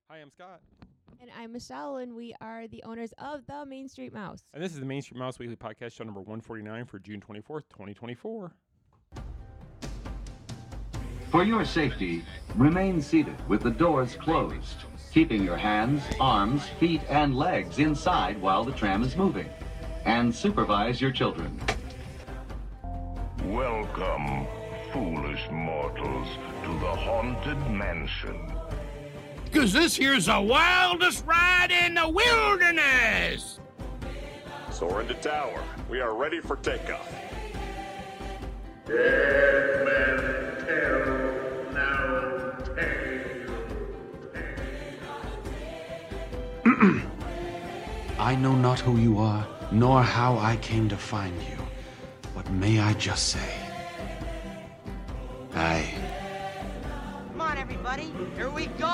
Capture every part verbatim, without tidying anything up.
Hi, I'm Scott. And I'm Michelle, and we are the owners of the Main Street Mouse. And this is the Main Street Mouse Weekly Podcast, show number one forty-nine for June twenty-fourth, twenty twenty-four. For your safety, remain seated with the doors closed, keeping your hands, arms, feet, and legs inside while the tram is moving. And supervise your children. Welcome, foolish mortals, to the Haunted Mansion. Because this here's the wildest ride in the wilderness! Soar into tower. We are ready for takeoff. Dead men tell no tale. I know not who you are, nor how I came to find you. But may I just say, I... Come on, everybody. Here we go.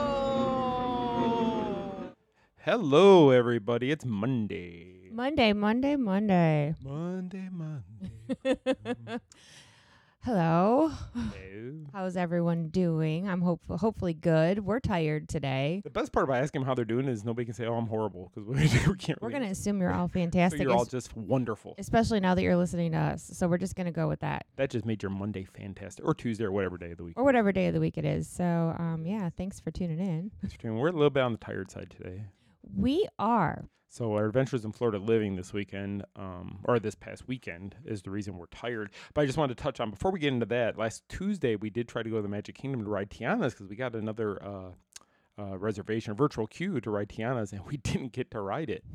Hello, everybody. It's Monday. Monday, Monday, Monday. Monday, Monday. Hello. Hello. How's everyone doing? I'm hope hopefully good. We're tired today. The best part about asking them how they're doing is nobody can say, oh, I'm horrible, because we, we can't We're really. going to assume you're all So fantastic. you're all es- just wonderful. especially now that you're listening to us. So we're just going to go with that. That just made your Monday fantastic. Or Tuesday or whatever day of the week. Or whatever day of the week it is. So, um, yeah, thanks for tuning in. Thanks for tuning in. We're a little bit on the tired side today. We are. So our adventures in Florida living this weekend, um, or this past weekend, is the reason we're tired. But I just wanted to touch on, before we get into that, last Tuesday we did try to go to the Magic Kingdom to ride Tiana's because we got another uh, uh, reservation, a virtual queue to ride Tiana's, and we didn't get to ride it.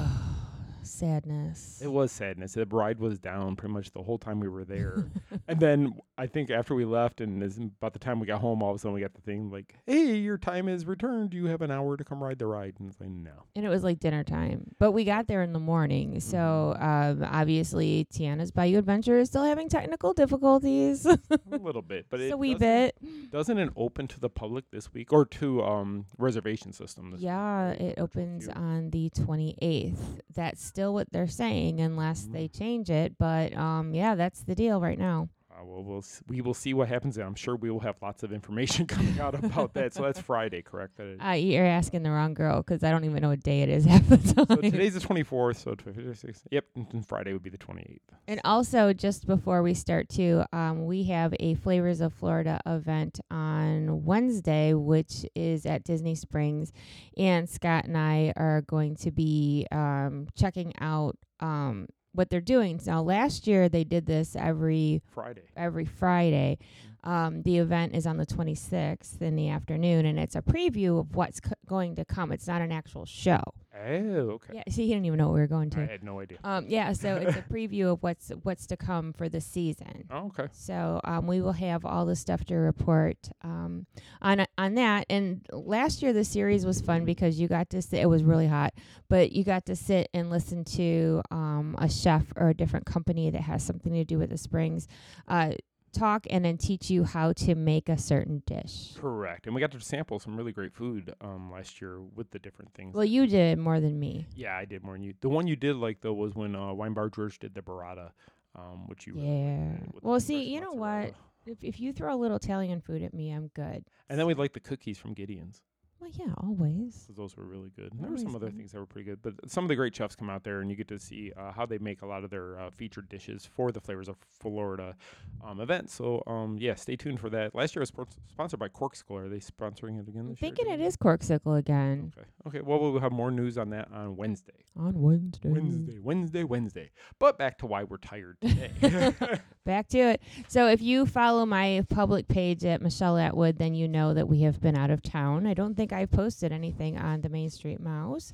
Sadness. It was sadness. The ride was down pretty much the whole time we were there. And then I think after we left and as about the time we got home, all of a sudden we got the thing like, hey, your time is returned. You have an hour to come ride the ride. And it's like, no. And it was like dinner time. But we got there in the morning. So um, obviously, Tiana's Bayou Adventure is still having technical difficulties. A little bit. But Just it a wee doesn't- bit. Doesn't it open to the public this week or to um reservation system this Yeah, week? it opens Cute. on the twenty-eighth. That's still what they're saying unless Mhm. they change it. But um, yeah, that's the deal right now. Uh, well, we'll s- we will see what happens. And I'm sure we will have lots of information coming out about that. So that's Friday, correct? That is- Uh, you're asking the wrong girl because I don't even know what day it is half the time. so today's the twenty-fourth. So twenty-sixth. Yep, and then Friday would be the twenty-eighth. And also, just before we start, too, um, we have a Flavors of Florida event on Wednesday, which is at Disney Springs. And Scott and I are going to be um, checking out um, what they're doing. Now, last year, they did this every Friday. every Friday. Um, the event is on the twenty-sixth in the afternoon, and it's a preview of what's c- going to come. It's not an actual show. Oh, okay. Yeah, see, he didn't even know what we were going to. I had no idea. Um, yeah, so it's a preview of what's what's to come for the season. Oh, okay. So um, we will have all the stuff to report um, on on that. And last year the series was fun because you got to sit. It was really hot, but you got to sit and listen to um, a chef or a different company that has something to do with the springs uh, talk and then teach you how to make a certain dish. Correct. And we got to sample some really great food um last year with the different things. Well, you did more than me. Yeah, I did more than you. The one you did like though was when uh, Wine Bar George did the burrata, um, which you really Yeah. liked, with the Well, see, fresh you know mozzarella. what? If if you throw a little Italian food at me, I'm good. And then we liked the cookies from Gideon's. Well, yeah, always. 'Cause those were really good. And there were some Always other fun. things that were pretty good, but some of the great chefs come out there, and you get to see uh, how they make a lot of their uh, featured dishes for the Flavors of Florida um, event. So, um, yeah, stay tuned for that. Last year was spon- sponsored by Corkscrew. Are they sponsoring it again I'm this year? thinking do it you is Corksicle again. know? Okay. Okay. Well, we'll have more news on that on Wednesday. On Wednesday. Wednesday, Wednesday, Wednesday. But back to why we're tired today. Back to it. So if you follow my public page at Michelle Atwood, then you know that we have been out of town. I don't think I've posted anything on the Main Street Mouse.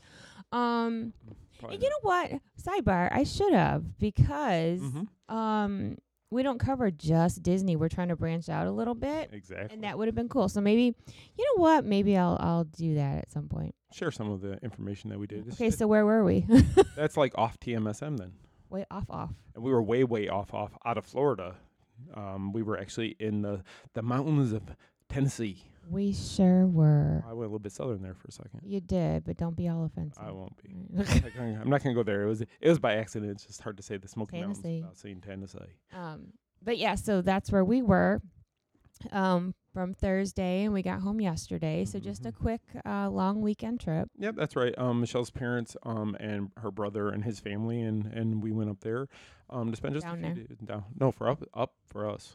Um, Probably and you know what? Sidebar, I should have because Mhm. um, we don't cover just Disney. We're trying to branch out a little bit. Exactly. And that would have been cool. So maybe, you know what? Maybe I'll I'll do that at some point. Share some of the information that we did. It's- Okay, it- so where were we? that's like off T M S M then. Way off, off. And we were way, way off, off out of Florida. Um, we were actually in the, the mountains of Tennessee. We sure were. I went a little bit southern there for a second. You did, but don't be all offensive. I won't be. Right. Like, I'm not going to go there. It was it was by accident. It's just hard to say the Smoky Mountains Tennessee. without saying Tennessee. Um, but yeah, so that's where we were. Um, from Thursday, and we got home yesterday. So just a quick, uh, long weekend trip. Yep, that's right. Um, Michelle's parents, um, and her brother and his family, and, and we went up there, um, to spend just Down a there. few days down. No, for up, up for us.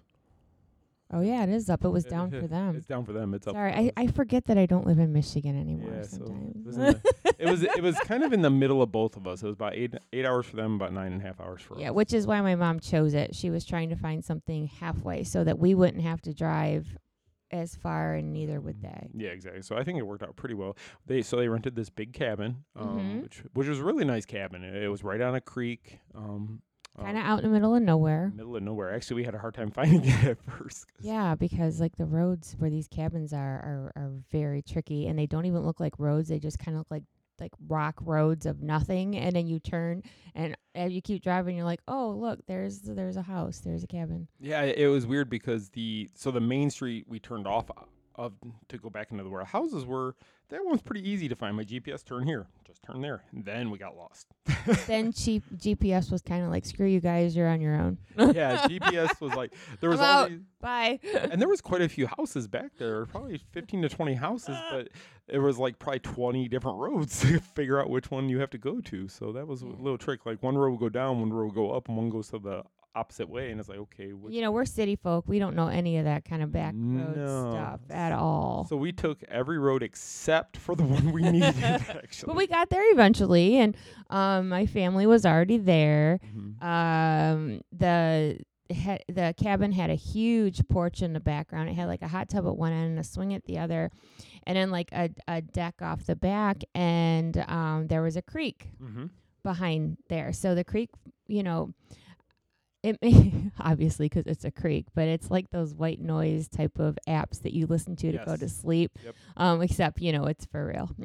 Oh yeah, it is up. It was down for them. It's down for them. It's up. Sorry, for I, us. I forget that I don't live in Michigan anymore. Yeah, so sometimes. it was, in the, it was it was kind of in the middle of both of us. It was about eight eight hours for them, about nine and a half hours for Yeah, us. which is why my mom chose it. She was trying to find something halfway so that we wouldn't have to drive as far, and neither would they. Yeah, exactly. So I think it worked out pretty well. They so they rented this big cabin, um, Mhm. which which was a really nice cabin. It, it was right on a creek. Um, Kind of um, out in the middle of nowhere. middle of nowhere. Actually, we had a hard time finding it at first. 'cause Yeah, because like the roads where these cabins are are, are very tricky, and they don't even look like roads. They just kind of look like like rock roads of nothing, and then you turn, and as you keep driving, you're like, oh look, there's there's a house, there's a cabin. Yeah, it was weird because the so the main street we turned off of to go back into the where the houses were. That one's pretty easy to find. My G P S turn here, just turn there, and then we got lost. Then cheap G P S was kind of like, screw you guys, you're on your own. Yeah, G P S was like there was I'm out. already, Bye. and there was quite a few houses back there, probably fifteen to twenty houses, but it was like probably twenty different roads to figure out which one you have to go to. So that was a little trick. Like one road would go down, one road would go up, and one goes to the opposite way, and it's like, okay, which You know, we're city folk. We don't know any of that kind of back road No. stuff at all. So we took every road except for the one we needed, actually. But we got there eventually, and um, my family was already there. Mhm. Um, the ha- the cabin had a huge porch in the background. It had like a hot tub at one end and a swing at the other, and then like a a deck off the back, and um, there was a creek Mhm. behind there. So the creek, you know. It may, obviously, 'cause it's a creek, but it's like those white noise type of apps that you listen to to go Yes. to sleep. Yep. Um, except you know it's for real.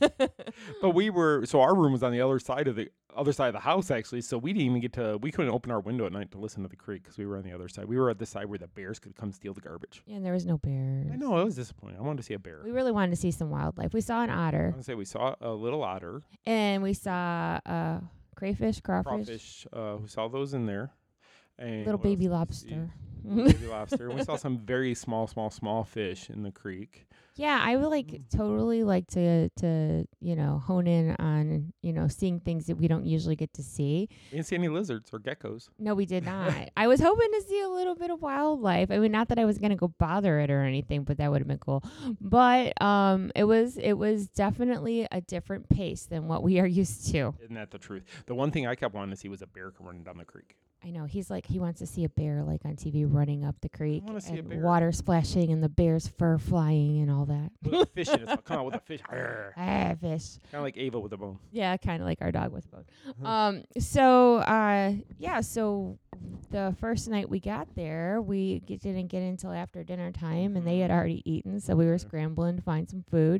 But we were so our room was on the other side of the other side of the house actually. So we didn't even get to. We couldn't open our window at night to listen to the creek because we were on the other side. We were at the side where the bears could come steal the garbage. And there was no bears. I know it was disappointing. I wanted to see a bear. We really wanted to see some wildlife. We saw an I otter, want to say we saw a little otter, and we saw uh, crayfish, crawfish, crawfish. Uh, we saw those in there. And little what else baby did we see? lobster. Little baby lobster. And we saw some very small, small, small fish in the creek. Yeah, I would like Mm. totally like to to you know hone in on you know seeing things that we don't usually get to see. We didn't see any lizards or geckos. No, we did not. I was hoping to see a little bit of wildlife. I mean, not that I was gonna go bother it or anything, but that would have been cool. But um, it was it was definitely a different pace than what we are used to. Isn't that the truth? The one thing I kept wanting to see was a bear come running down the creek. I know he's like he wants to see a bear like on T V running up the creek wanna see a and bear. water splashing and the bear's fur flying and all that. With a fish in it. So come on with a fish. Kind Ah, fish. of like Ava with a bone. Yeah, kind of like our dog with a bone. Um, so uh, yeah, so the first night we got there, we get, didn't get until after dinner time, and they had already eaten, so we were scrambling to find some food.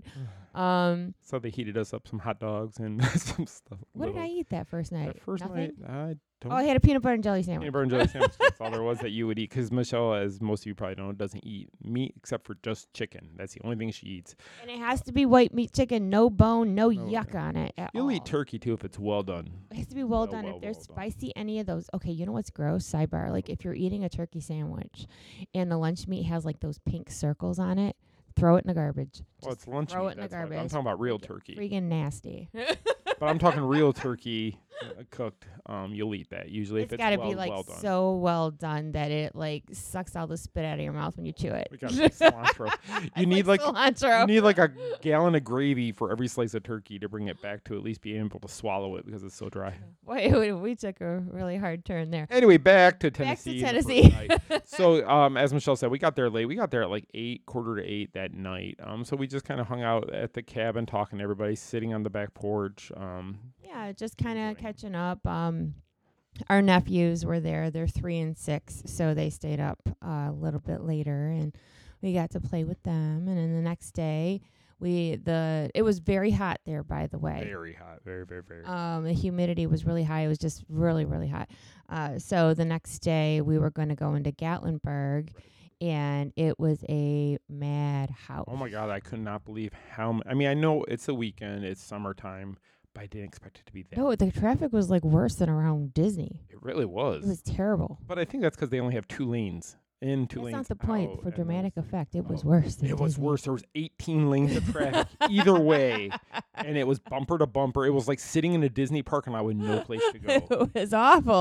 Um, So they heated us up some hot dogs and some stuff. what did little- I eat that first night? That first Nothing? night, I don't. Oh, I had a peanut butter and jelly sandwich. Peanut butter and jelly sandwich. That's all there was that you would eat. Because Michelle, as most of you probably know, doesn't eat meat except for just chicken. That's the only thing she eats. And it has to be white meat chicken, no bone, no, No, yuck yeah. on it at You'll all. eat turkey too if it's well done. It has to be well, Well, done. well, if there's well done. spicy, any of those. Okay, you know what's gross? Sidebar. Like if you're eating a turkey sandwich and the lunch meat has like those pink circles on it, throw it in the garbage. Well, Just it's lunch throw meat. it in the that's what- I'm garbage. talking about real Freaking- turkey. Freaking nasty. But I'm talking real turkey uh, cooked. Um, you'll eat that usually It's if it's got to well, be like well done. so well done that it like sucks all the spit out of your mouth when you chew it. We got some cilantro. You need like cilantro. you need like a gallon of gravy for every slice of turkey to bring it back to at least being able to swallow it because it's so dry. Boy, we, we took a really hard turn there. Anyway, back to Back Tennessee. to the first Tennessee. night. So, um, as Michelle said, we got there late. We got there at like eight, quarter to eight that night. Um, so we just kind of hung out at the cabin, talking to everybody, sitting on the back porch. Um, Yeah, just kind of Enjoying. catching up. Um, our nephews were there. They're three and six, so they stayed up uh, a little bit later, and we got to play with them. And then the next day, we the it was very hot there, by the way. very hot, very, very, very. Um, the humidity was really high. It was just really, really hot. Uh, so the next day, we were going to go into Gatlinburg, and it was a madhouse. Oh my God, I could not believe how. M- I mean, I know it's a weekend, it's summertime, but I didn't expect it to be that. No, the traffic was like worse than around Disney. It really was. It was terrible. But I think that's because they only have two lanes in, two That's lanes not the point. out, For and dramatic it was- effect, it was oh, worse. Than It was Disney. worse. There was eighteen lanes of traffic either way, and it was bumper to bumper. It was like sitting in a Disney parking lot with no place to go. It was awful.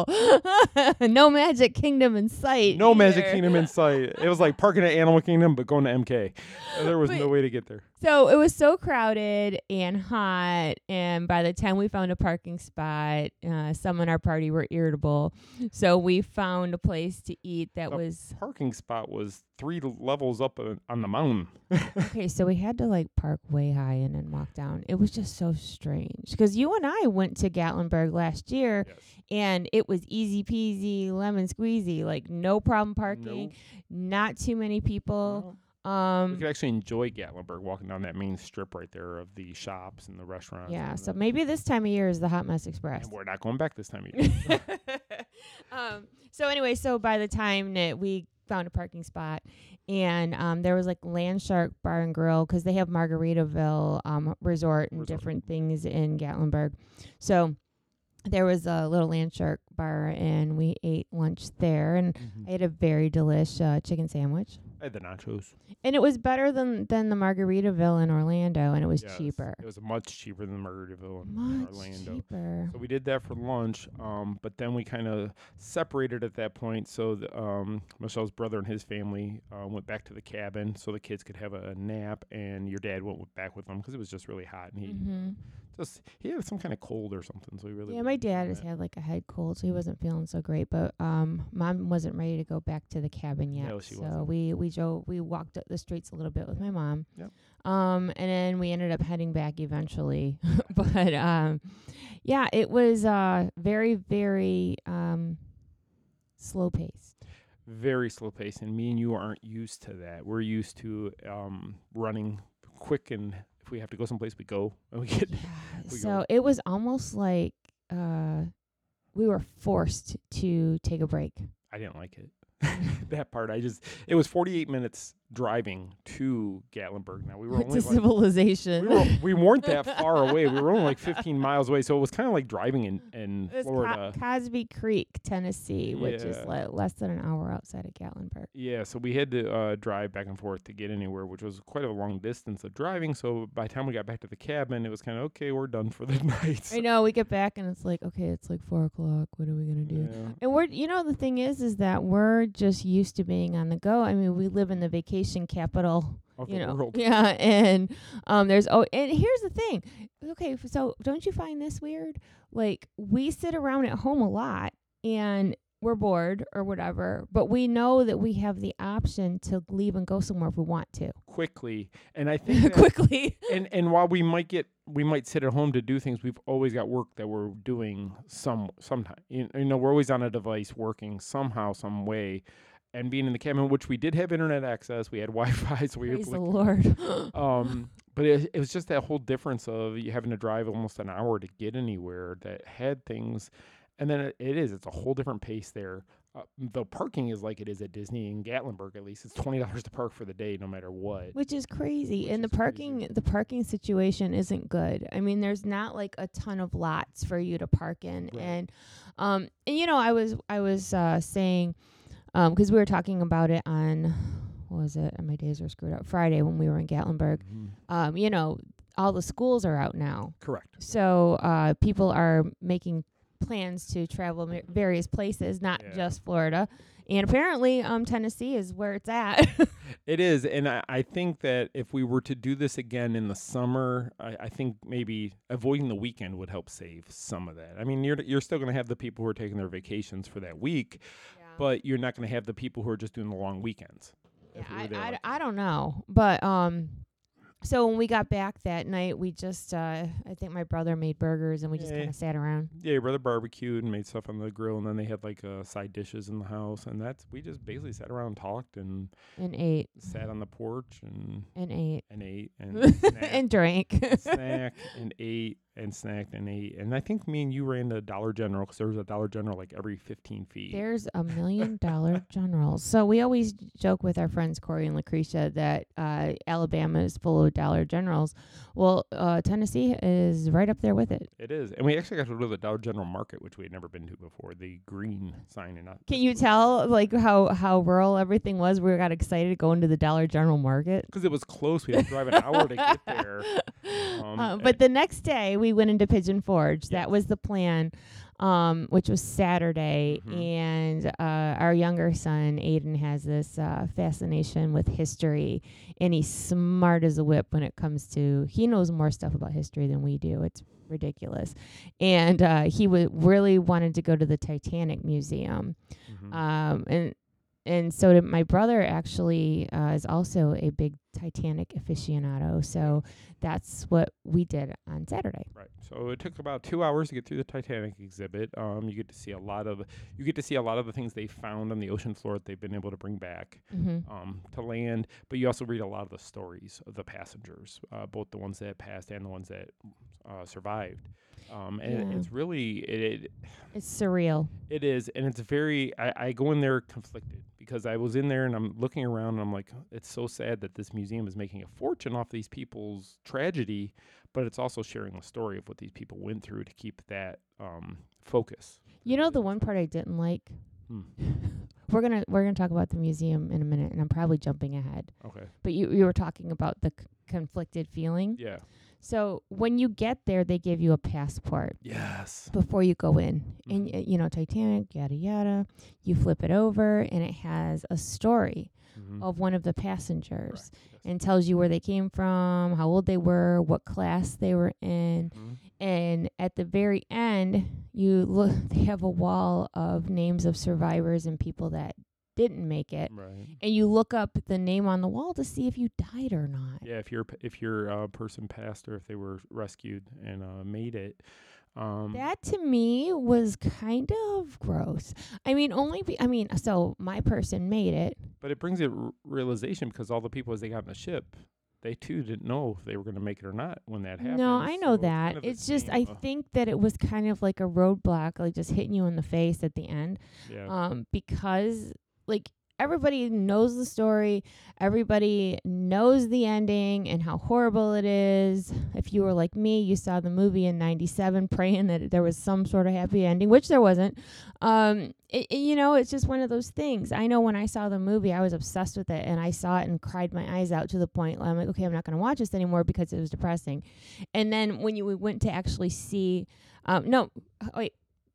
No Magic Kingdom in sight. No Magic either. Kingdom in sight. It was like parking at Animal Kingdom, but going to M K. There was But- no way to get there. So it was so crowded and hot, and by the time we found a parking spot, uh, some in our party were irritable. So we found a place to eat that The was parking spot was three l- levels up uh, on the mountain. okay. So we had to like park way high and then walk down. It was just so strange because you and I went to Gatlinburg last year, Yes. and it was easy peasy, lemon squeezy, like no problem parking, Nope. not too many people. Well, Um, we could actually enjoy Gatlinburg walking down that main strip right there of the shops and the restaurants. yeah. and So the- maybe this time of year is the Hot Mess Express. and we're not going back this time of year. um, so anyway, so by the time that we found a parking spot, and um, there was like Landshark Bar and Grill because they have Margaritaville um, Resort and Resort. different things in Gatlinburg. So there was a little Landshark Bar, and we ate lunch there, and Mhm. I had a very delish uh, chicken sandwich, I had the nachos. and it was better than than the Margaritaville in Orlando, and it was Yes, cheaper, It was much cheaper than Margaritaville in much Orlando. cheaper. So we did that for lunch, um, but then we kind of separated at that point. So the, um, Michelle's brother and his family uh, went back to the cabin so the kids could have a nap, and your dad went with- back with them because it was just really hot, and he hmm just he had some kind of cold or something. So he really Yeah, my wasn't feeling dad has that. had like a head cold, so he wasn't feeling so great. But um, mom wasn't ready to go back to the cabin yet, No, she so wasn't. we we drove we walked up the streets a little bit with my mom. Yep. Um, and then we ended up heading back eventually. But um, yeah, it was uh very very um slow paced. Very slow pace, and me and you aren't used to that. We're used to um, running quick, and if we have to go someplace, we go and we get. we So go. it was almost like uh we were forced to take a break. I didn't like it. That part, I just it was forty-eight minutes driving to Gatlinburg. Now we were It's only a like, civilization. we, were, we weren't that far away. We were only like fifteen miles away, so it was kind of like driving in in It was Florida. Co- Cosby Creek, Tennessee, which is Yeah. le- less than an hour outside of Gatlinburg. Yeah, so we had to uh, drive back and forth to get anywhere, which was quite a long distance of driving. So by the time we got back to the cabin, it was kind of okay. We're done for the night. I know, we get back and it's like, okay, it's like four o'clock. What are we gonna do? Yeah. And we're, you know, the thing is, is that we're just used to being on the go. I mean, we live in the vacation capital, Of you the know, world. yeah. And um, there's oh, and here's the thing. Okay, f- so don't you find this weird? Like, we sit around at home a lot and we're bored or whatever, but we know that we have the option to leave and go somewhere if we want to Quickly, and I think that- quickly. and and while we might get we might sit at home to do things, we've always got work that we're doing some sometime. You, you know, we're always on a device working somehow, some way. And being in the cabin, which we did have internet access, we had Wi-Fi, so we were Praise the able Lord. to, um, but it, it was just that whole difference of you having to drive almost an hour to get anywhere that had things, and then it, it is it's a whole different pace there. Uh, the parking is like it is at Disney in Gatlinburg. At least it's twenty dollars to park for the day, no matter what. Which is crazy. Which and the is crazy. parking the parking situation isn't good. I mean, there's not like a ton of lots for you to park in. Right. And um and you know, I was I was uh saying um cuz we were talking about it on what was it? My days are screwed up. Friday when we were in Gatlinburg. Mhm. Um you know, all the schools are out now. Correct. So uh people are making plans to travel ma- various places, not Yeah. just Florida. And apparently um Tennessee is where it's at. It is, and I, I think that if we were to do this again in the summer, I, I think maybe avoiding the weekend would help save some of that. I mean, you're you're still going to have the people who are taking their vacations for that week, but you're not going to have the people who are just doing the long weekends. Yeah, if we were I, there I, like I don't know. But um so when we got back that night, we just uh I think my brother made burgers and we just Yeah. kind of sat around. Yeah, your brother barbecued and made stuff on the grill, and then they had like uh, side dishes in the house, and that's we just basically sat around and talked and And ate sat on the porch and and ate and ate and snacked, and drank. snack and ate and snacked and ate. And I think me and you ran to Dollar General because there was a Dollar General like every fifteen feet. There's a million dollar generals. So we always joke with our friends Corey and Lucretia that uh, Alabama is full of Dollar Generals. Well, uh, Tennessee is right up there with it. It is. And we actually got to go to the Dollar General Market, which we had never been to before. The green sign. And not Can you tell like how, how rural everything was? We got excited going to the Dollar General Market. Because it was close. We had to drive an hour to get there. Um, uh, but the next day we went into Pigeon Forge. Yes. That was the plan, um, which was Saturday. Mm-hmm. And uh, our younger son, Aiden, has this uh, fascination with history. And he's smart as a whip when it comes to, he knows more stuff about history than we do. It's ridiculous. And uh, he w- really wanted to go to the Titanic Museum. Mm-hmm. Um, and And so did my brother actually uh, is also a big Titanic aficionado. So that's what we did on Saturday. Right. So it took about two hours to get through the Titanic exhibit. Um, you get to see a lot of you get to see a lot of the things they found on the ocean floor that they've been able to bring back mm-hmm. um, to land. But you also read a lot of the stories of the passengers, uh, both the ones that passed and the ones that uh, survived. Um, and yeah. it's really it, it. It's surreal. It is, and it's very. I, I go in there conflicted because I was in there and I'm looking around and I'm like, it's so sad that this museum is making a fortune off these people's tragedy, but it's also sharing the story of what these people went through to keep that um, focus. You know, the one part I didn't like. Hmm. we're gonna we're gonna talk about the museum in a minute, and I'm probably jumping ahead. Okay. But you you were talking about the c- conflicted feeling. Yeah. So when you get there, they give you a passport. Yes. Before you go in. Mm-hmm. And, uh, you know, Titanic, yada, yada. You flip it over, and it has a story mm-hmm. of one of the passengers. Yes. And tells you where they came from, how old they were, what class they were in. Mm-hmm. And at the very end, you look. They have a wall of names of survivors and people that didn't make it, right. and you look up the name on the wall to see if you died or not. Yeah, if your if your uh, person passed or if they were rescued and uh, made it. Um, that to me was kind of gross. I mean, only be, I mean, so my person made it, but it brings a r- realization because all the people as they got on the ship, they too didn't know if they were going to make it or not when that happened. No, I know so that. It's, kind of it's just thing, I uh, think that it was kind of like a roadblock, like just hitting you in the face at the end. Yeah. Um, because like everybody knows the story, everybody knows the ending and how horrible it is. If you were like me, you saw the movie in ninety-seven praying that there was some sort of happy ending, which there wasn't. Um, it, it, you know, it's just one of those things. I know when I saw the movie, I was obsessed with it, and I saw it and cried my eyes out to the point I'm like, okay, I'm not going to watch this anymore because it was depressing. And then when you we went to actually see, um, no, wait.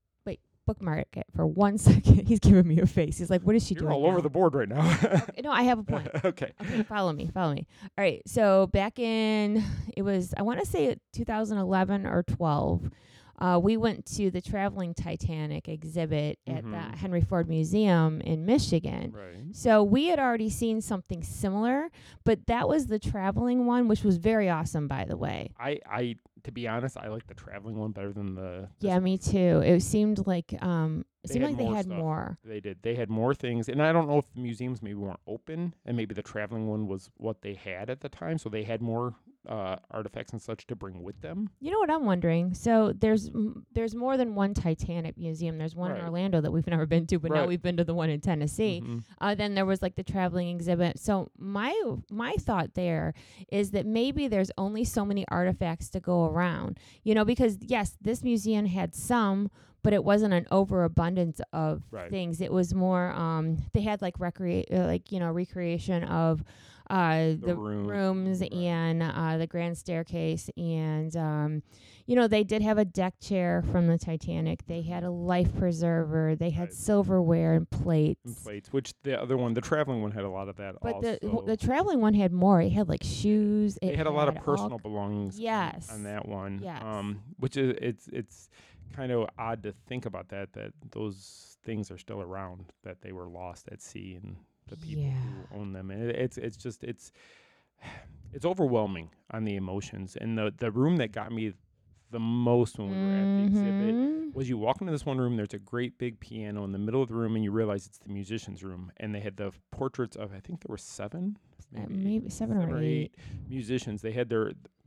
bookmark it for one second. He's giving me a face. He's like, what is she You're doing all now? over the board right now. Okay, no, I have a point. Okay. Okay, follow me, follow me. All right, so back in, it was, I want to say two thousand eleven or twelve, uh, we went to the Traveling Titanic exhibit mm-hmm. at the Henry Ford Museum in Michigan. Right. So we had already seen something similar, but that was the traveling one, which was very awesome, by the way. I, I to be honest, I like the traveling one better than the. Yeah, me too. It seemed like um, it They seemed had like they more had stuff. more. They did. They had more things, and I don't know if the museums maybe weren't open, and maybe the traveling one was what they had at the time, so they had more uh, artifacts and such to bring with them. You know what I'm wondering? So there's m- there's more than one Titanic museum. There's one Right. in Orlando that we've never been to, but now Right. we've been to the one in Tennessee. Mm-hmm. Uh, then there was like the traveling exhibit. So my my thought there is that maybe there's only so many artifacts to go around. You know, because yes, this museum had some, but it wasn't an overabundance of Right. things. It was more um they had like recreate uh, like you know recreation of uh the, room. rooms Right. and uh the grand staircase, and um you know they did have a deck chair from the Titanic. They had a life preserver. They had Right. silverware and plates. And plates, which the other one, the traveling one, had a lot of that. But also. the w- the traveling one had more. It had like shoes. They it had a lot of all personal belongings. on- Yes. On that one. Yes. Um, which is it's it's kind of odd to think about that that those things are still around, that they were lost at sea, and the people Yeah. who own them. And it, it's it's just it's it's overwhelming on the emotions. And the the room that got me the most when we were at the exhibit Mhm. was you walk into this one room, there's a great big piano in the middle of the room, and you realize it's the musician's room. And they had the portraits of, I think there were seven, Uh, maybe seven or eight. musicians. They had their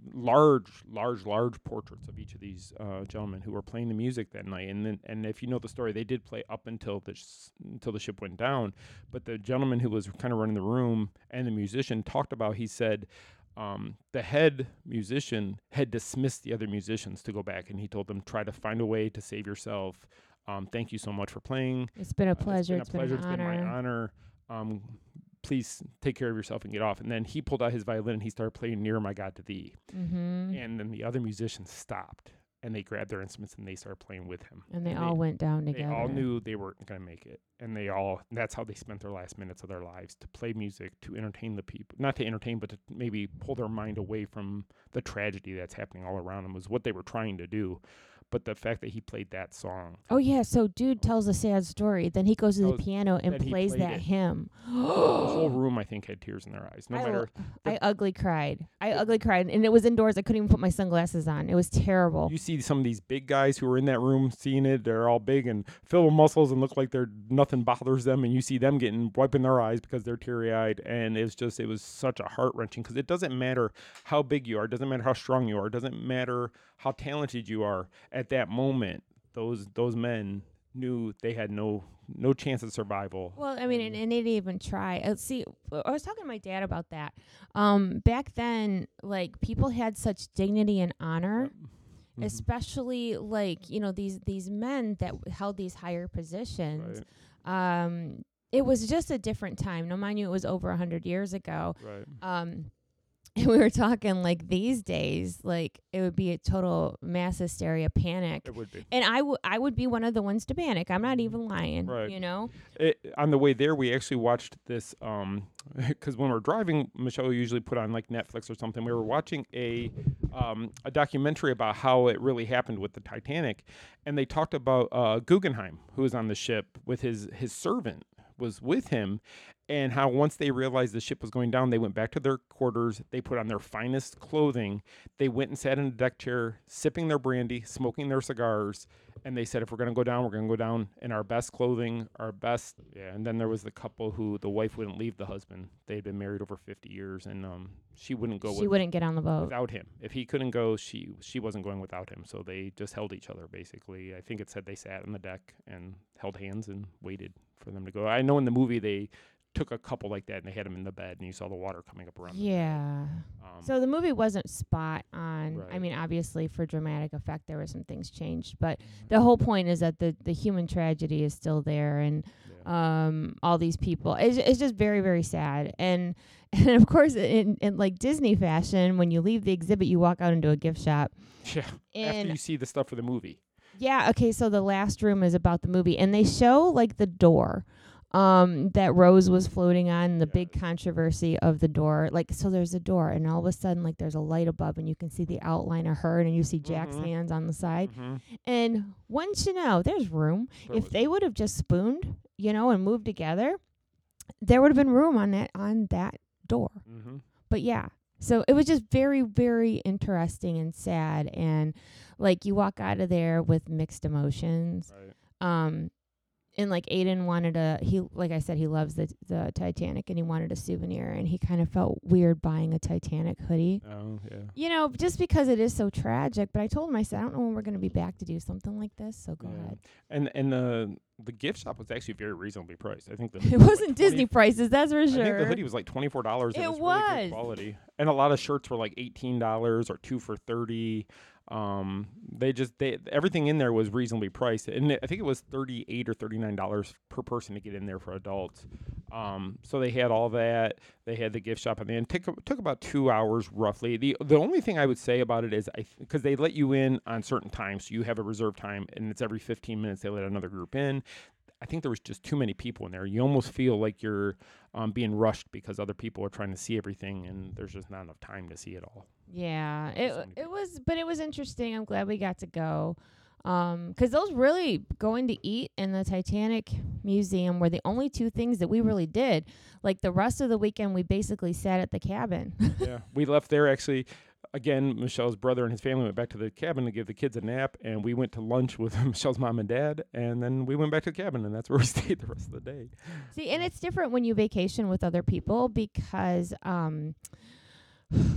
large, large, large portraits of each of these uh, gentlemen who were playing the music that night. And then, and if you know the story, they did play up until the sh- until the ship went down. But the gentleman who was kind of running the room and the musician talked about. He said um, the head musician had dismissed the other musicians to go back, and he told them, try to find a way to save yourself. Um, thank you so much for playing. It's been a pleasure. Uh, it's been a it's pleasure. Been an it's honor. been my honor. Um, please take care of yourself and get off. And then he pulled out his violin and he started playing Nearer My God to Thee. Mm-hmm. And then the other musicians stopped and they grabbed their instruments and they started playing with him. And they and all they, went down they together. They all knew they weren't going to make it. And they all, that's how they spent their last minutes of their lives, to play music, to entertain the people. Not to entertain, but to maybe pull their mind away from the tragedy that's happening all around them was what they were trying to do. But the fact that he played that song. Oh, yeah. So dude tells a sad story. Then he goes to the piano and plays that it. hymn. The whole room, I think, had tears in their eyes. No I, matter. I ugly cried. I ugly cried. And it was indoors. I couldn't even put my sunglasses on. It was terrible. You see some of these big guys who are in that room seeing it. They're all big and filled with muscles and look like they're nothing bothers them. And you see them getting wiping their eyes because they're teary-eyed. And it's just, it was such a heart-wrenching, because it doesn't matter how big you are. It doesn't matter how strong you are. It doesn't matter how talented you are. At that moment, those those men knew they had no no chance of survival. Well, I mean, and, and they didn't even try. Uh, see, I was talking to my dad about that. Um, back then, like, people had such dignity and honor, mm-hmm. especially, like, you know, these these men that held these higher positions. Right. Um, it was just a different time. No, mind you, it was over a hundred years ago. Right. Um, and we were talking, like, these days, like, it would be a total mass hysteria, panic. It would be. And I, w- I would be one of the ones to panic. I'm not even lying, right. you know? It, on the way there, we actually watched this, um, because when we're driving, Michelle usually put on, like, Netflix or something. We were watching a um, a documentary about how it really happened with the Titanic. And they talked about uh, Guggenheim, who was on the ship with his, his servant, was with him, and how once they realized the ship was going down, they went back to their quarters, they put on their finest clothing, they went and sat in a deck chair, sipping their brandy, smoking their cigars, and they said, if we're going to go down, we're going to go down in our best clothing, our best, yeah, and then there was the couple who, the wife wouldn't leave the husband. They had been married over fifty years, and um, she wouldn't go She with, wouldn't get on the boat. without him. If he couldn't go, she she wasn't going without him, so they just held each other, basically. I think it said they sat on the deck and held hands and waited for them to go. I know in the movie they took a couple like that and they had them in the bed and you saw the water coming up around yeah um, so the movie wasn't spot on. Right. I mean, obviously for dramatic effect there were some things changed, but mm-hmm. the whole point is that the the human tragedy is still there, and yeah. um all these people, it's, it's just very, very sad. And and of course in, in like Disney fashion, when you leave the exhibit you walk out into a gift shop, yeah and after you see the stuff for the movie. Yeah, okay, so the last room is about the movie, and they show, like, the door um, that Rose was floating on, the yes. big controversy of the door. Like, so there's a door, and all of a sudden, like, there's a light above, and you can see the outline of her, and you see Jack's mm-hmm. hands on the side. Mm-hmm. And once you know, there's room. There if they would have just spooned, you know, and moved together, there would have been room on that on that door. Mm-hmm. But, yeah. So it was just very, very interesting and sad, and like you walk out of there with mixed emotions. Right. Um, and like Aiden wanted a he like I said he loves the the Titanic, and he wanted a souvenir, and he kind of felt weird buying a Titanic hoodie. Oh yeah. You know, just because it is so tragic. But I told him, I said, I don't know when we're going to be back to do something like this. So go yeah. ahead. And and the the gift shop was actually very reasonably priced. I think the it wasn't like Disney prices, that's for sure. I think the hoodie was like twenty four dollars. It, it was, was really good quality, and a lot of shirts were like eighteen dollars or two for thirty. Um, they just they everything in there was reasonably priced, and I think it was thirty eight or thirty nine dollars per person to get in there for adults. Um, so they had all that. They had the gift shop, and then took took about two hours roughly. the The only thing I would say about it is I because th- they let you in on certain times, so you have a reserved time, and it's every fifteen minutes they let another group in. I think there was just too many people in there. You almost feel like you're um, being rushed because other people are trying to see everything, and there's just not enough time to see it all. Yeah, it so it was, but it was interesting. I'm glad we got to go, um, because those really going to eat in the Titanic Museum were the only two things that we really did. Like the rest of the weekend, we basically sat at the cabin. Yeah, we left there actually. Again, Michelle's brother and his family went back to the cabin to give the kids a nap, and we went to lunch with Michelle's mom and dad, and then we went back to the cabin, and that's where we stayed the rest of the day. See, and it's different when you vacation with other people because, um,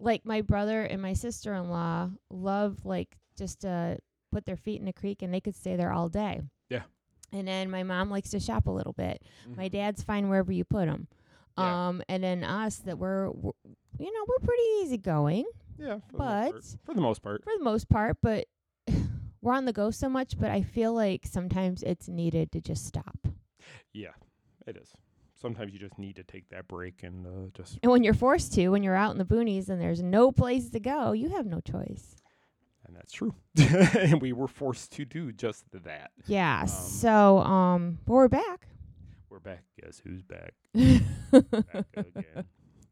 like my brother and my sister-in-law love like just to put their feet in the creek and they could stay there all day. Yeah. And then my mom likes to shop a little bit. Mhm. My dad's fine wherever you put him. Yeah. Um, and then us that we're, we're, you know, we're pretty easygoing Yeah, for the, but most part. for the most part. for the most part, but we're on the go so much, but I feel like sometimes it's needed to just stop. Yeah, it is. Sometimes you just need to take that break and uh, just. And when you're forced to, when you're out in the boonies and there's no place to go, you have no choice. And that's true. And we were forced to do just that. Yeah. Um, so, um, but we're back. We're back. Guess who's back? Back again.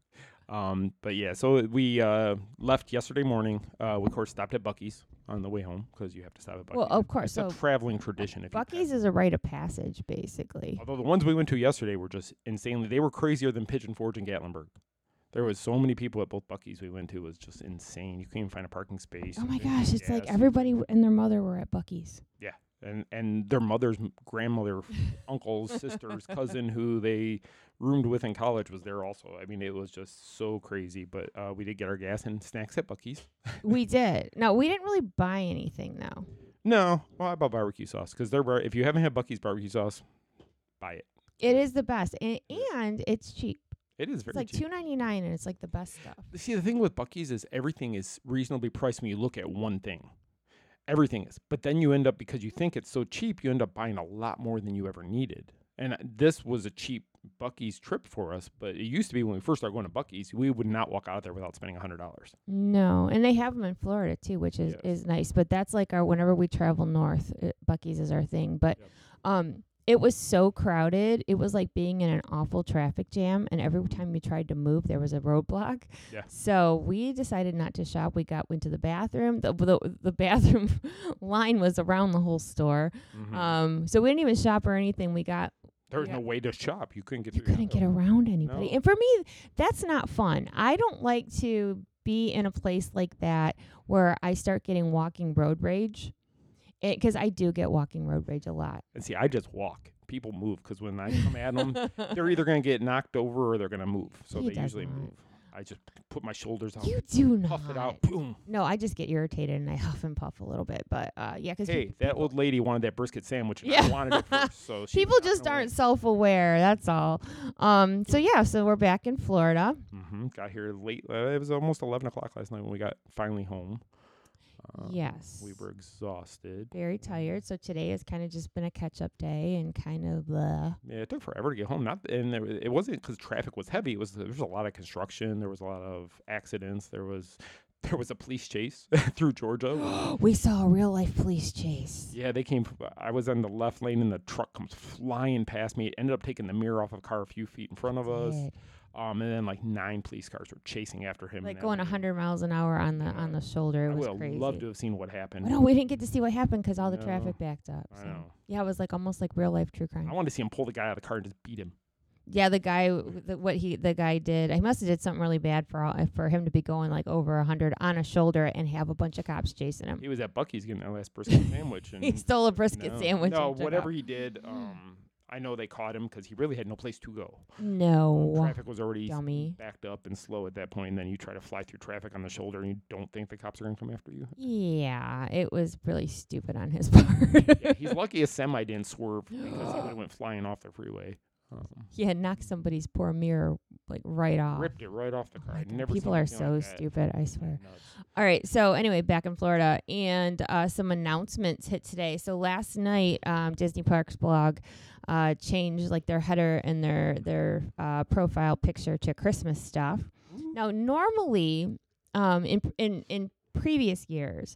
Um, but yeah, so we uh, left yesterday morning. Uh, we of course stopped at Buc-ee's on the way home because you have to stop at Buc-ee's. Well, of course. It's So a traveling tradition. If you Buc-ee's pass. is a rite of passage, basically. Although the ones we went to yesterday were just insanely, they were crazier than Pigeon Forge and Gatlinburg. There was so many people at both Buc-ee's we went to. It was just insane. You couldn't even find a parking space. Oh my You couldn't gosh, get it's like gas. everybody w- and their mother were at Buc-ee's. Yeah, and and their mother's m- grandmother, uncle's sister's cousin, who they roomed with in college, was there also. I mean, it was just so crazy. But uh, we did get our gas and snacks at Buc-ee's. We did. No, we didn't really buy anything though. No, well, I bought barbecue sauce because they're bar- if you haven't had Buc-ee's barbecue sauce, buy it. It is the best, and, and it's cheap. It is very It's like cheap. two ninety nine, and it's like the best stuff. See, the thing with Buc-ee's is everything is reasonably priced when you look at one thing. Everything is. But then you end up, because you think it's so cheap, you end up buying a lot more than you ever needed. And uh, this was a cheap Buc-ee's trip for us, but it used to be when we first started going to Buc-ee's, we would not walk out of there without spending one hundred dollars. No, and they have them in Florida too, which is, Yes. is nice. But that's like our whenever we travel north, uh, Buc-ee's is our thing. But Yep. um, it was so crowded. It was like being in an awful traffic jam, and every time you tried to move, there was a roadblock. Yeah. So we decided not to shop. We got went to the bathroom. The the, the bathroom line was around the whole store. Mhm. Um, so we didn't even shop or anything. We got there was yeah. no way to shop. You couldn't get you through. your couldn't get aisle. around anybody. No. And for me, that's not fun. I don't like to be in a place like that where I start getting walking road rage. Because I do get walking road rage a lot. And see, I just walk. People move because when I come at them, they're either going to get knocked over or they're going to move. So He they does usually not. move. I just put my shoulders out. You do not. Puff it out. Boom. No, I just get irritated and I huff and puff a little bit. But uh, yeah, because Hey, that old lady wanted that brisket sandwich. And Yeah. I wanted it first. So she people just aren't self-aware. That's all. Um. So yeah. So we're back in Florida. Mm-hmm. Got here late. Uh, it was almost eleven o'clock last night when we got finally home. Uh, Yes. We were exhausted. Very tired. So today has kind of just been a catch-up day and kind of blah. Yeah, it took forever to get home. Not, and there, it wasn't because traffic was heavy. It was there was a lot of construction. There was a lot of accidents. There was there was a police chase through Georgia. We saw a real-life police chase. Yeah, they came. f- I was on the left lane, and the truck comes flying past me. It ended up taking the mirror off of a car a few feet in front of us. Did. Um, and then like nine police cars were chasing after him. Like in that going lane. one hundred miles an hour on the Yeah. on the shoulder. It I was would crazy. have loved to have seen what happened. Oh, no, we didn't get to see what happened because all the No. traffic backed up. I So. know. Yeah, it was like almost like real life true crime. I wanted to see him pull the guy out of the car and just beat him. Yeah, the guy, w- the, what he, the guy did, he must have did something really bad for all, for him to be going like over a hundred on a shoulder and have a bunch of cops chasing him. He was at Buc-ee's getting that last brisket sandwich. And He stole a brisket no, sandwich. No, and took whatever off. he did, um, I know they caught him because he really had no place to go. No. Traffic was already s- dummy. backed up and slow at that point, and then you try to fly through traffic on the shoulder, and you don't think the cops are going to come after you. Yeah, it was really stupid on his part. Yeah, he's lucky a semi didn't swerve because he would have went flying off the freeway. Um, He had knocked somebody's poor mirror like right off. ripped it right off the car. Oh my I'd God, never people seen are anything so like that. stupid, I swear. Nuts. All right, so anyway, back in Florida, and uh, some announcements hit today. So last night, um, Disney Parks blog uh, changed like their header and their their uh, profile picture to Christmas stuff. Now, normally, um, in in in previous years,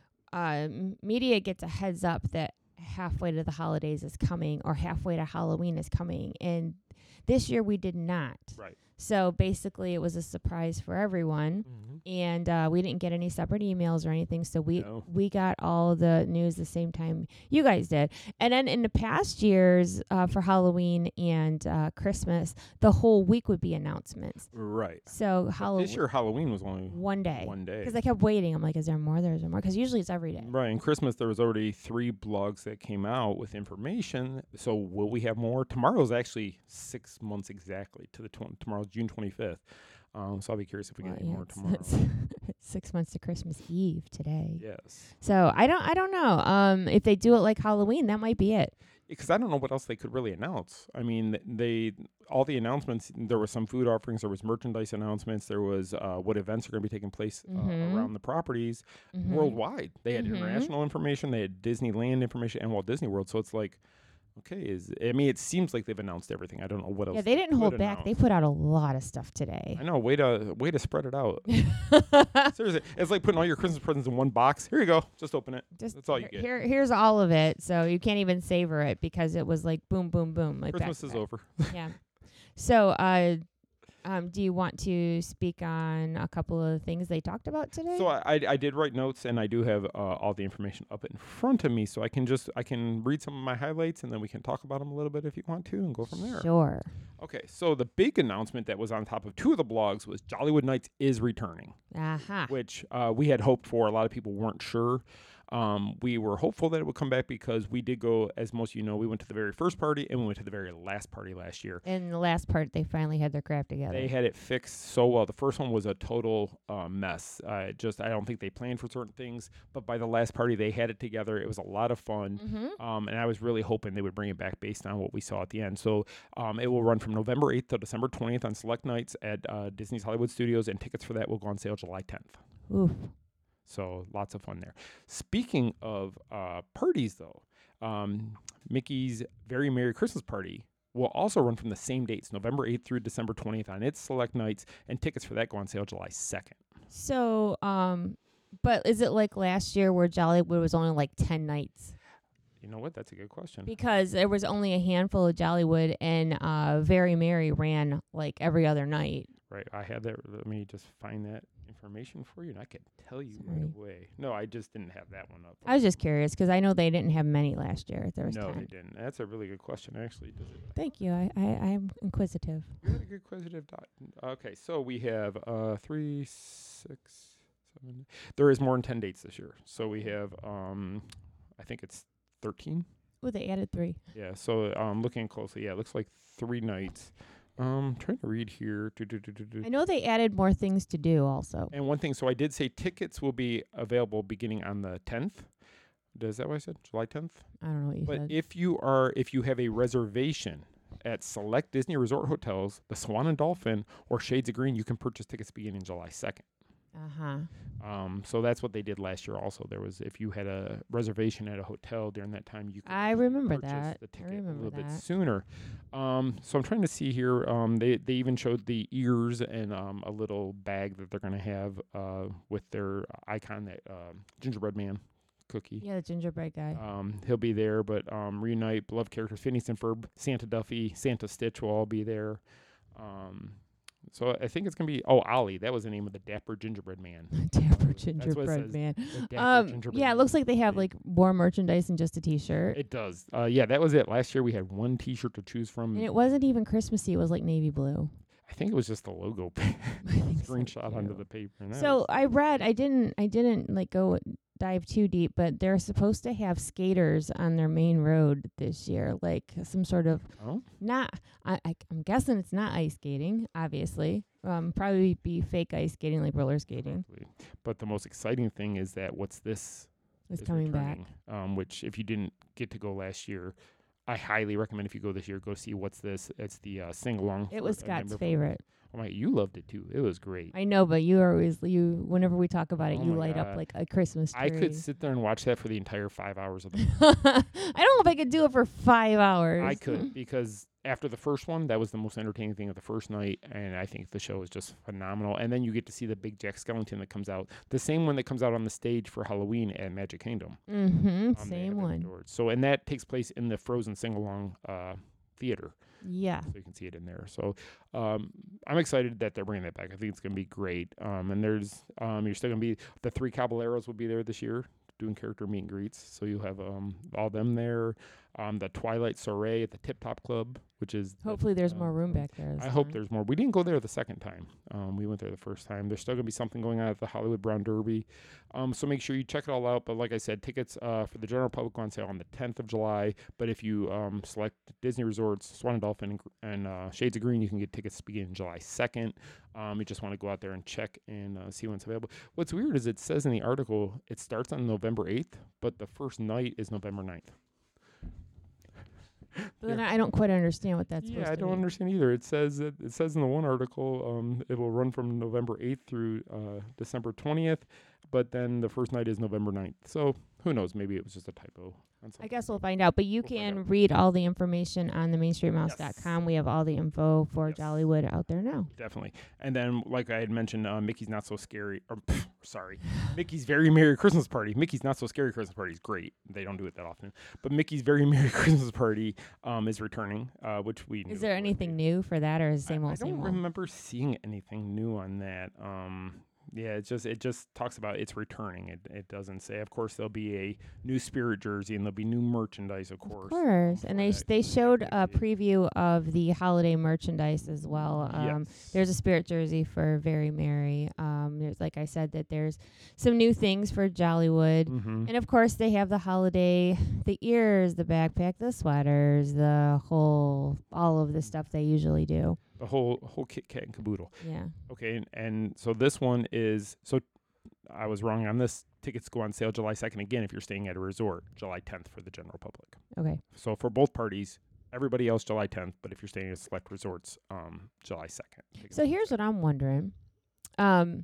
um, media gets a heads up that halfway to the holidays is coming or halfway to Halloween is coming, and this year we did not. Right. So basically, it was a surprise for everyone, and uh, we didn't get any separate emails or anything. So we No. we got all the news the same time you guys did. And then in the past years, uh, for Halloween and uh, Christmas, the whole week would be announcements. Right. So But Halloween This year, Halloween was only one day. one day. Because I kept waiting. I'm like, is there more? There's more. Because usually it's every day. Right, and Christmas there was already three blogs that came out with information. So will we have more? Tomorrow's actually six months exactly to the tw- tomorrow's June twenty-fifth. Um, so I'll be curious if we Well, get any yeah, more it's- tomorrow. it's- it's six months to Christmas Eve today. Yes. So I don't I don't know. Um, if they do it like Halloween, that might be it. Because I don't know what else they could really announce. I mean, th- they all the announcements. There were some food offerings. There was merchandise announcements. There was uh, what events are going to be taking place uh, Mhm. around the properties Mhm. worldwide. They had Mhm. international information. They had Disneyland information and Walt Disney World. So it's like, okay, is I mean, it seems like they've announced everything. I don't know what else. Yeah, they didn't could hold back. They announce. put out a lot of stuff today. I know. Way to way to spread it out. Seriously, it's like putting all your Christmas presents in one box. Here you go. Just open it. Just That's all you here, get. here, here's all of it. So you can't even savor it because it was like boom, boom, boom. Like back Christmas to is back. over. Yeah. So, uh, um, do you want to speak on a couple of the things they talked about today? So I, I I did write notes, and I do have uh, all the information up in front of me, so I can just I can read some of my highlights, and then we can talk about them a little bit if you want to, and go from there. Sure. Okay, so the big announcement that was on top of two of the blogs was Jollywood Nights is returning, Aha. which uh, we had hoped for. A lot of people weren't sure. Um, we were hopeful that it would come back because we did go, as most of you know, we went to the very first party and we went to the very last party last year. In the last part, they finally had their crap together. They had it fixed so well. The first one was a total uh, mess. Uh, just I don't think they planned for certain things, but by the last party, they had it together. It was a lot of fun, Mhm. um, and I was really hoping they would bring it back based on what we saw at the end. So um, it will run from November eighth to December twentieth on select nights at uh, Disney's Hollywood Studios, and tickets for that will go on sale July tenth. Oof. So lots of fun there. Speaking of uh, parties, though, um, Mickey's Very Merry Christmas Party will also run from the same dates, November eighth through December twentieth on its select nights, and tickets for that go on sale July second. So, um, but is it like last year where Jollywood was only like ten nights? You know what? That's a good question. Because there was only a handful of Jollywood, and uh, Very Merry ran like every other night. Right. I had that. Let me just find that information for you, and I can tell you Sorry. right away. No, I just didn't have that one up. I was just curious because I know they didn't have many last year. There was no, ten. they didn't. That's a really good question, actually. Does it? Thank you. I, I I'm inquisitive. You had a good quizzitive dot. Okay, so we have uh three, six, seven. There is more than ten dates this year. So we have um, I think it's thirteen. Oh, they added three. Yeah. So um, looking closely, yeah, it looks like three nights. Um, trying to read here. Do, do, do, do, do. I know they added more things to do also. And one thing, so I did say tickets will be available beginning on the tenth. Is that what I said? July tenth? I don't know what you But said. if you are, if you have a reservation at select Disney Resort hotels, the Swan and Dolphin or Shades of Green, you can purchase tickets beginning July second. Uh huh. Um, so that's what they did last year. Also, there was if you had a reservation at a hotel during that time, you could I remember purchase that. the I ticket a remember little bit that. sooner. Um, so I'm trying to see here. Um, they they even showed the ears and um, a little bag that they're going to have uh, with their icon, that uh, gingerbread man cookie. Yeah, the gingerbread guy. Um, he'll be there, but um, reunite beloved characters Phineas and Ferb, Santa Duffy, Santa Stitch will all be there. Um, so I think it's gonna be oh Ollie, that was the name of the Dapper Gingerbread Man. Dapper That's what it gingerbread says, man. the Dapper Um, Gingerbread yeah, it Man. looks like they have like more merchandise than just a T-shirt. It does. Uh, yeah, that was it. Last year we had one T-shirt to choose from. And it wasn't even Christmassy. It was like navy blue. I think it was just the logo I think so, screenshot onto too. the paper. and that So was- I read, I didn't, I didn't like go dive too deep, but they're supposed to have skaters on their main road this year, like some sort of oh, not. I, I I'm guessing it's not ice skating, obviously. Um, probably be fake ice skating, like roller skating. exactly. But the most exciting thing is that what's this It's is coming back. returning, um, which if you didn't get to go last year, I highly recommend if you go this year, go see what's this. It's the uh, sing along. It was Scott's favorite. Oh my, you loved it too. It was great. I know, but you are always you. Whenever we talk about it, Oh you my light up God. like a Christmas tree. I could sit there and watch that for the entire five hours of the I don't know if I could do it for five hours. I could, because after the first one, that was the most entertaining thing of the first night, and I think the show is just phenomenal. And then you get to see the big Jack Skellington that comes out, the same one that comes out on the stage for Halloween at Magic Kingdom. Mm-hmm. Um, they have Same it one. indoors. So, and that takes place in the Frozen sing-along uh, theater, Yeah. so you can see it in there. So, um, I'm excited that they're bringing that back. I think it's going to be great. Um, and there's, um, you're still going to be, the three Caballeros will be there this year doing character meet and greets. So you'll have um, all them there. Um, the Twilight Soiree at the Tip Top Club, which is Hopefully the, there's uh, more room back there. I this hope time. there's more. We didn't go there the second time. Um, we went there the first time. There's still going to be something going on at the Hollywood Brown Derby. Um, so make sure you check it all out. But like I said, tickets uh, for the general public go on sale on the tenth of July. But if you um, select Disney Resorts, Swan and Dolphin, and, and uh, Shades of Green, you can get tickets beginning July second. Um, you just want to go out there and check and uh, see when it's available. What's weird is it says in the article it starts on November eighth, but the first night is November ninth. But then I don't quite understand what that's Yeah, supposed I to don't mean. understand either. It says that it says in the one article um, it will run from November eighth through uh, December twentieth, but then the first night is November ninth. So who knows? Maybe it was just a typo. On I guess we'll find out. But you We'll find can out. read all the information on the main street mouse dot com. Yes. We have all the info for Yes. Jollywood out there now. Definitely. And then, like I had mentioned, uh, Mickey's Not So Scary. Or, pff, sorry. Mickey's Very Merry Christmas Party. Mickey's Not So Scary Christmas Party is great. They don't do it that often. But Mickey's Very Merry Christmas Party um, is returning, uh, which we knew Is there would anything be. new for that, or is it same I, I old, don't same old? remember seeing anything new on that. Um, yeah, it's just it just talks about it's returning. It it doesn't say. Of course, there'll be a new Spirit jersey and there'll be new merchandise, of course. Of course, um, and for they that- sh- they for that showed a activity. preview of the holiday merchandise as well. Um, Yes. There's a Spirit jersey for Very Merry. Um, there's like I said that there's some new things for Jollywood, Mhm. and of course they have the holiday, the ears, the backpack, the sweaters, the whole all of the stuff they usually do. The whole whole kit kat and caboodle. Yeah. Okay, and, and so this one is so I was wrong on this. Tickets go on sale July second again if you're staying at a resort, July tenth for the general public. Okay. So for both parties, everybody else July tenth, but if you're staying at select resorts, um, July second. So here's what I'm wondering. Um,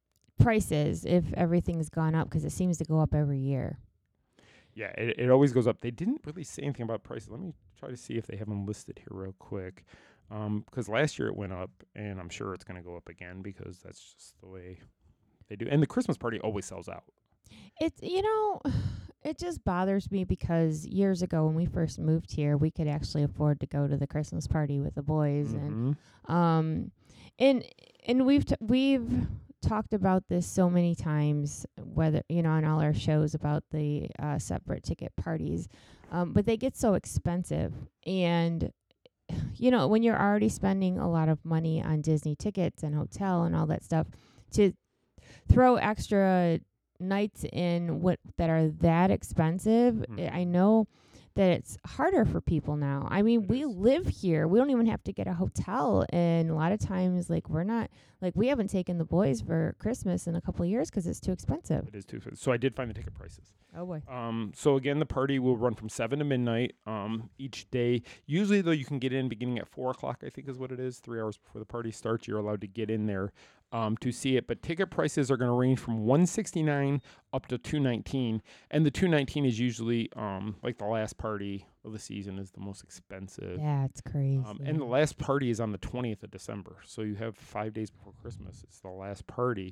prices, if everything's gone up, because it seems to go up every year. Yeah, it, it always goes up. They didn't really say anything about prices. Let me try to see if they have them listed here real quick. Um, because last year it went up, and I'm sure it's going to go up again because that's just the way they do. And the Christmas party always sells out. It's, you know, it just bothers me because years ago when we first moved here, we could actually afford to go to the Christmas party with the boys. And, Mhm. um, and, and we've, t- we've talked about this so many times, whether, you know, on all our shows about the, uh, separate ticket parties. Um, but they get so expensive. And, you know, when you're already spending a lot of money on Disney tickets and hotel and all that stuff, to throw extra nights in what that are that expensive, Mhm. I know that it's harder for people now. I mean, It we is. live here. We don't even have to get a hotel. And a lot of times, like, we're not, like, we haven't taken the boys for Christmas in a couple of years because it's too expensive. It is too expensive. So I did find the ticket prices. Oh, boy. Um, so again, the party will run from seven to midnight um, each day. Usually, though, you can get in beginning at four o'clock. I think is what it is. Three hours before the party starts, you're allowed to get in there um, to see it. But ticket prices are going to range from one sixty nine up to two nineteen, and the two nineteen is usually um, like the last party of the season is the most expensive. Yeah, it's crazy. Um, and the last party is on the twentieth of December, so you have five days before Christmas. It's the last party.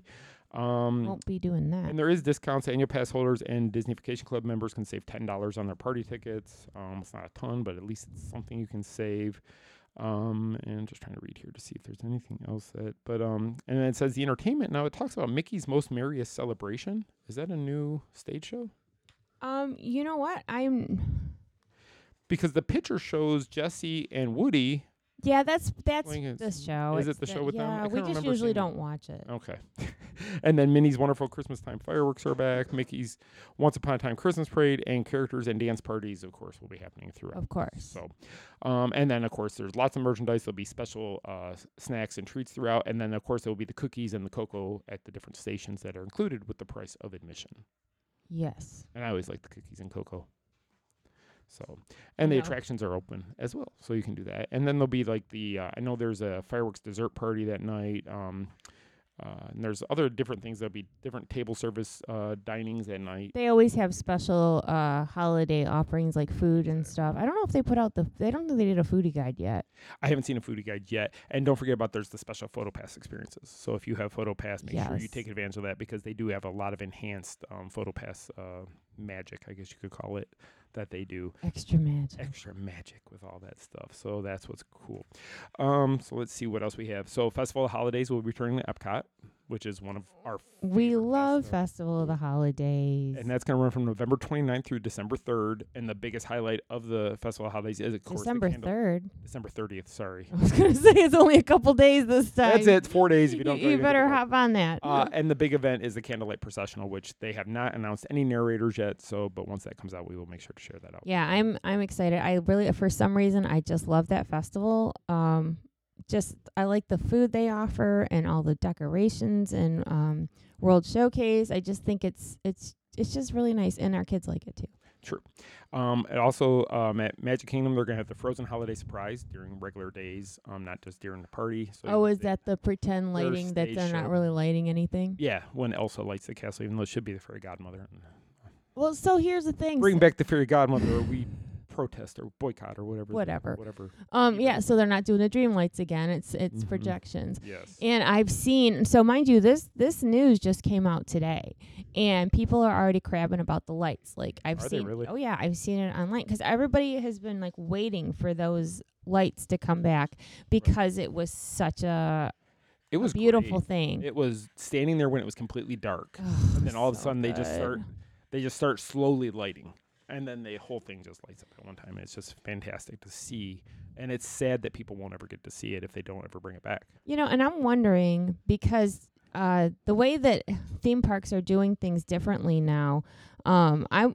Um, Won't be doing that. and there is discounts. Annual pass holders and Disney Vacation Club members can save ten dollars on their party tickets. Um, it's not a ton, but at least it's something you can save. Um, and just trying to read here to see if there's anything else that. But um, and then it says the entertainment. Now it talks about Mickey's Most Merriest Celebration. Is that a new stage show? Um, you know what? I'm. Because the picture shows Jesse and Woody. Yeah, that's that's Playing it- the show. is it It's the show with them? I Yeah, we can't just remember usually seeing don't it. watch it. Okay. And then Minnie's Wonderful Christmas Time Fireworks are back. Mickey's Once Upon a Time Christmas Parade and characters and dance parties, of course, will be happening throughout. Of course. So, um, and then, of course, there's lots of merchandise. There'll be special uh, s- snacks and treats throughout. And then, of course, there will be the cookies and the cocoa at the different stations that are included with the price of admission. Yes. And I always like the cookies and cocoa. So, and the Yeah. attractions are open as well, so you can do that. And then there'll be like the, uh, I know there's a fireworks dessert party that night. Um, uh, and there's other different things. There'll be different table service uh, dinings at night. They always have special uh, holiday offerings like food and stuff. I don't know if they put out the. They don't think they did a foodie guide yet. I haven't seen a foodie guide yet. And don't forget about there's the special PhotoPass experiences. So if you have PhotoPass, make sure you Yes. take advantage of that because they do have a lot of enhanced um, PhotoPass uh, magic, I guess you could call it, that they do. Extra magic. Extra magic with all that stuff. So that's what's cool. Um, so let's see what else we have. So Festival of Holidays will be returning to Epcot. which is one of our We favorite love festivals. Festival of the Holidays. And that's going to run from November twenty-ninth through December third. And the biggest highlight of the Festival of Holidays is, of course, December the candle. third. December thirtieth, sorry. I was going to say it's only a couple days this time. That's it. Four days if you don't go. You you get better to go. hop on that. Uh, and the big event is the Candlelight Processional, which they have not announced any narrators yet. So, but once that comes out, we will make sure to share that out. Yeah, I'm I'm excited. I really, for some reason, I just love that festival. Um, just I like the food they offer and all the decorations and um, World Showcase. I just think it's it's it's just really nice, and our kids like it too. True. Um, and also um, at Magic Kingdom, they're going to have the Frozen Holiday Surprise during regular days, um, not just during the party. So Oh, you- is they- that the pretend their lighting that stage they're not show. really lighting anything? Yeah, when Elsa lights the castle, even though it should be the fairy godmother. Well, so here's the thing. Bring s- back the fairy godmother, or we protest or boycott or whatever. Whatever. Whatever. Um, you yeah, know. so they're not doing the dream lights again. It's it's Mhm. projections. Yes. And I've seen, so mind you, this this news just came out today, and people are already crabbing about the lights. Like I've Are they seen, really? oh yeah, I've seen it online because everybody has been like waiting for those lights to come back because it was such a, It a was beautiful great. thing. It was standing there when it was completely dark, Oh, and then all of a so sudden they just good. start, they just start slowly lighting, and then the whole thing just lights up at one time. It's just fantastic to see, and it's sad that people won't ever get to see it if they don't ever bring it back. You know, and I'm wondering because uh, the way that theme parks are doing things differently now, um, I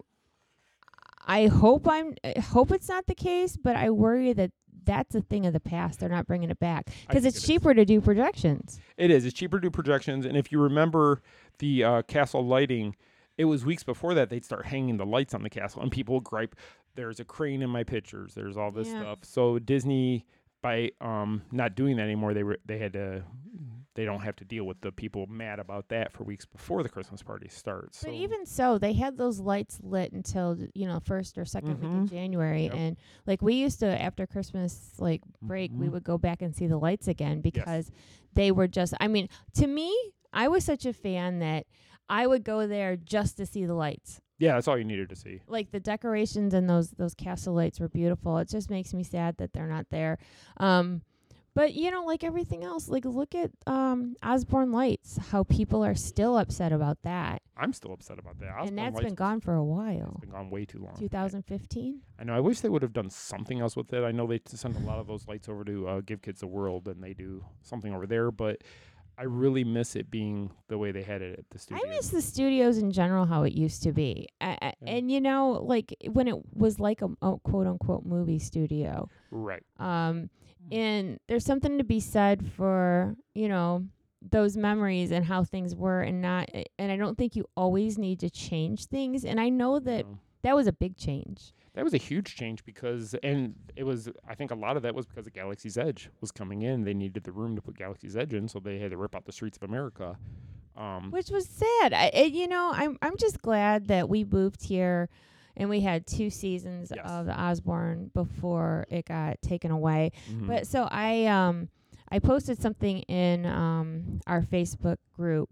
I hope I'm I hope it's not the case, but I worry that that's a thing of the past. They're not bringing it back because think it's it is. cheaper to do projections. It is. It's cheaper to do projections, and if you remember the uh, castle lighting, it was weeks before that they'd start hanging the lights on the castle, and people would gripe, "There's a crane in my pictures. There's all this Yeah. stuff." So Disney, by um, not doing that anymore, they were they had to. They don't have to deal with the people mad about that for weeks before the Christmas party starts. But so even so, they had those lights lit until you know first or 2nd week Mhm. of January, Yep. and like we used to after Christmas like break, we Mhm. would go back and see the lights again because they were just. I mean, to me, I was such a fan that I would go there just to see the lights. yeah, that's all you needed to see. Like the decorations and those those castle lights were beautiful. It just makes me sad that they're not there. Um, but you know, like everything else, like look at um, Osborne Lights. How people are still upset about that, I'm still upset about that. Osborne and that's Lights been gone for a while. It's been gone way too long. two thousand fifteen. I know. I wish they would have done something else with it. I know they t- sent a lot of those lights over to uh, Give Kids the World, and they do something over there. But I really miss it being the way they had it at the studio. I miss the studios in general, how it used to be. I, I, Yeah. And, you know, like when it was like a, a quote unquote movie studio. Right. Um, and there's something to be said for, you know, those memories and how things were and not. And I don't think you always need to change things. And I know that No. that was a big change. That was a huge change because, and it was, I think a lot of that was because of Galaxy's Edge was coming in. They needed the room to put Galaxy's Edge in, so they had to rip out the Streets of America. Um, Which was sad. I, it, you know, I'm I'm just glad that we moved here, and we had two seasons Yes. of the Osborne before it got taken away. mhm. But so I um I posted something in um our Facebook group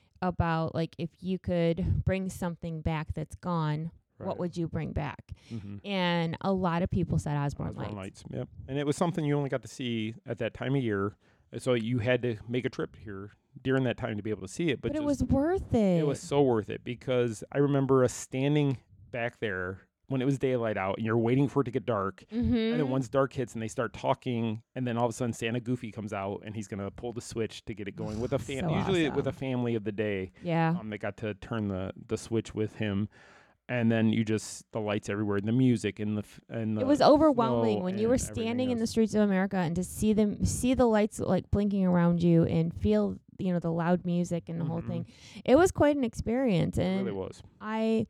about like if you could bring something back that's gone, Right. what would you bring back? Mhm. And a lot of people said Osborne, Osborne Lights. Lights. Yep. And it was something you only got to see at that time of year, and so you had to make a trip here during that time to be able to see it. But, But, it just- was worth it. It was so worth it because I remember us standing back there when it was daylight out and you're waiting for it to get dark. Mm-hmm. And then once dark hits and they start talking, and then all of a sudden Santa Goofy comes out and he's going to pull the switch to get it going with a fam- So usually with a awesome. family of the day. Yeah. Um, they got to turn the, the switch with him. And then you just, the lights everywhere, the music and the, f- and the It was overwhelming snow when you were and everything standing in the else. streets of America and to see them, see the lights like blinking around you and feel, you know, the loud music and the whole Mhm. thing. It was quite an experience, It and really was. I,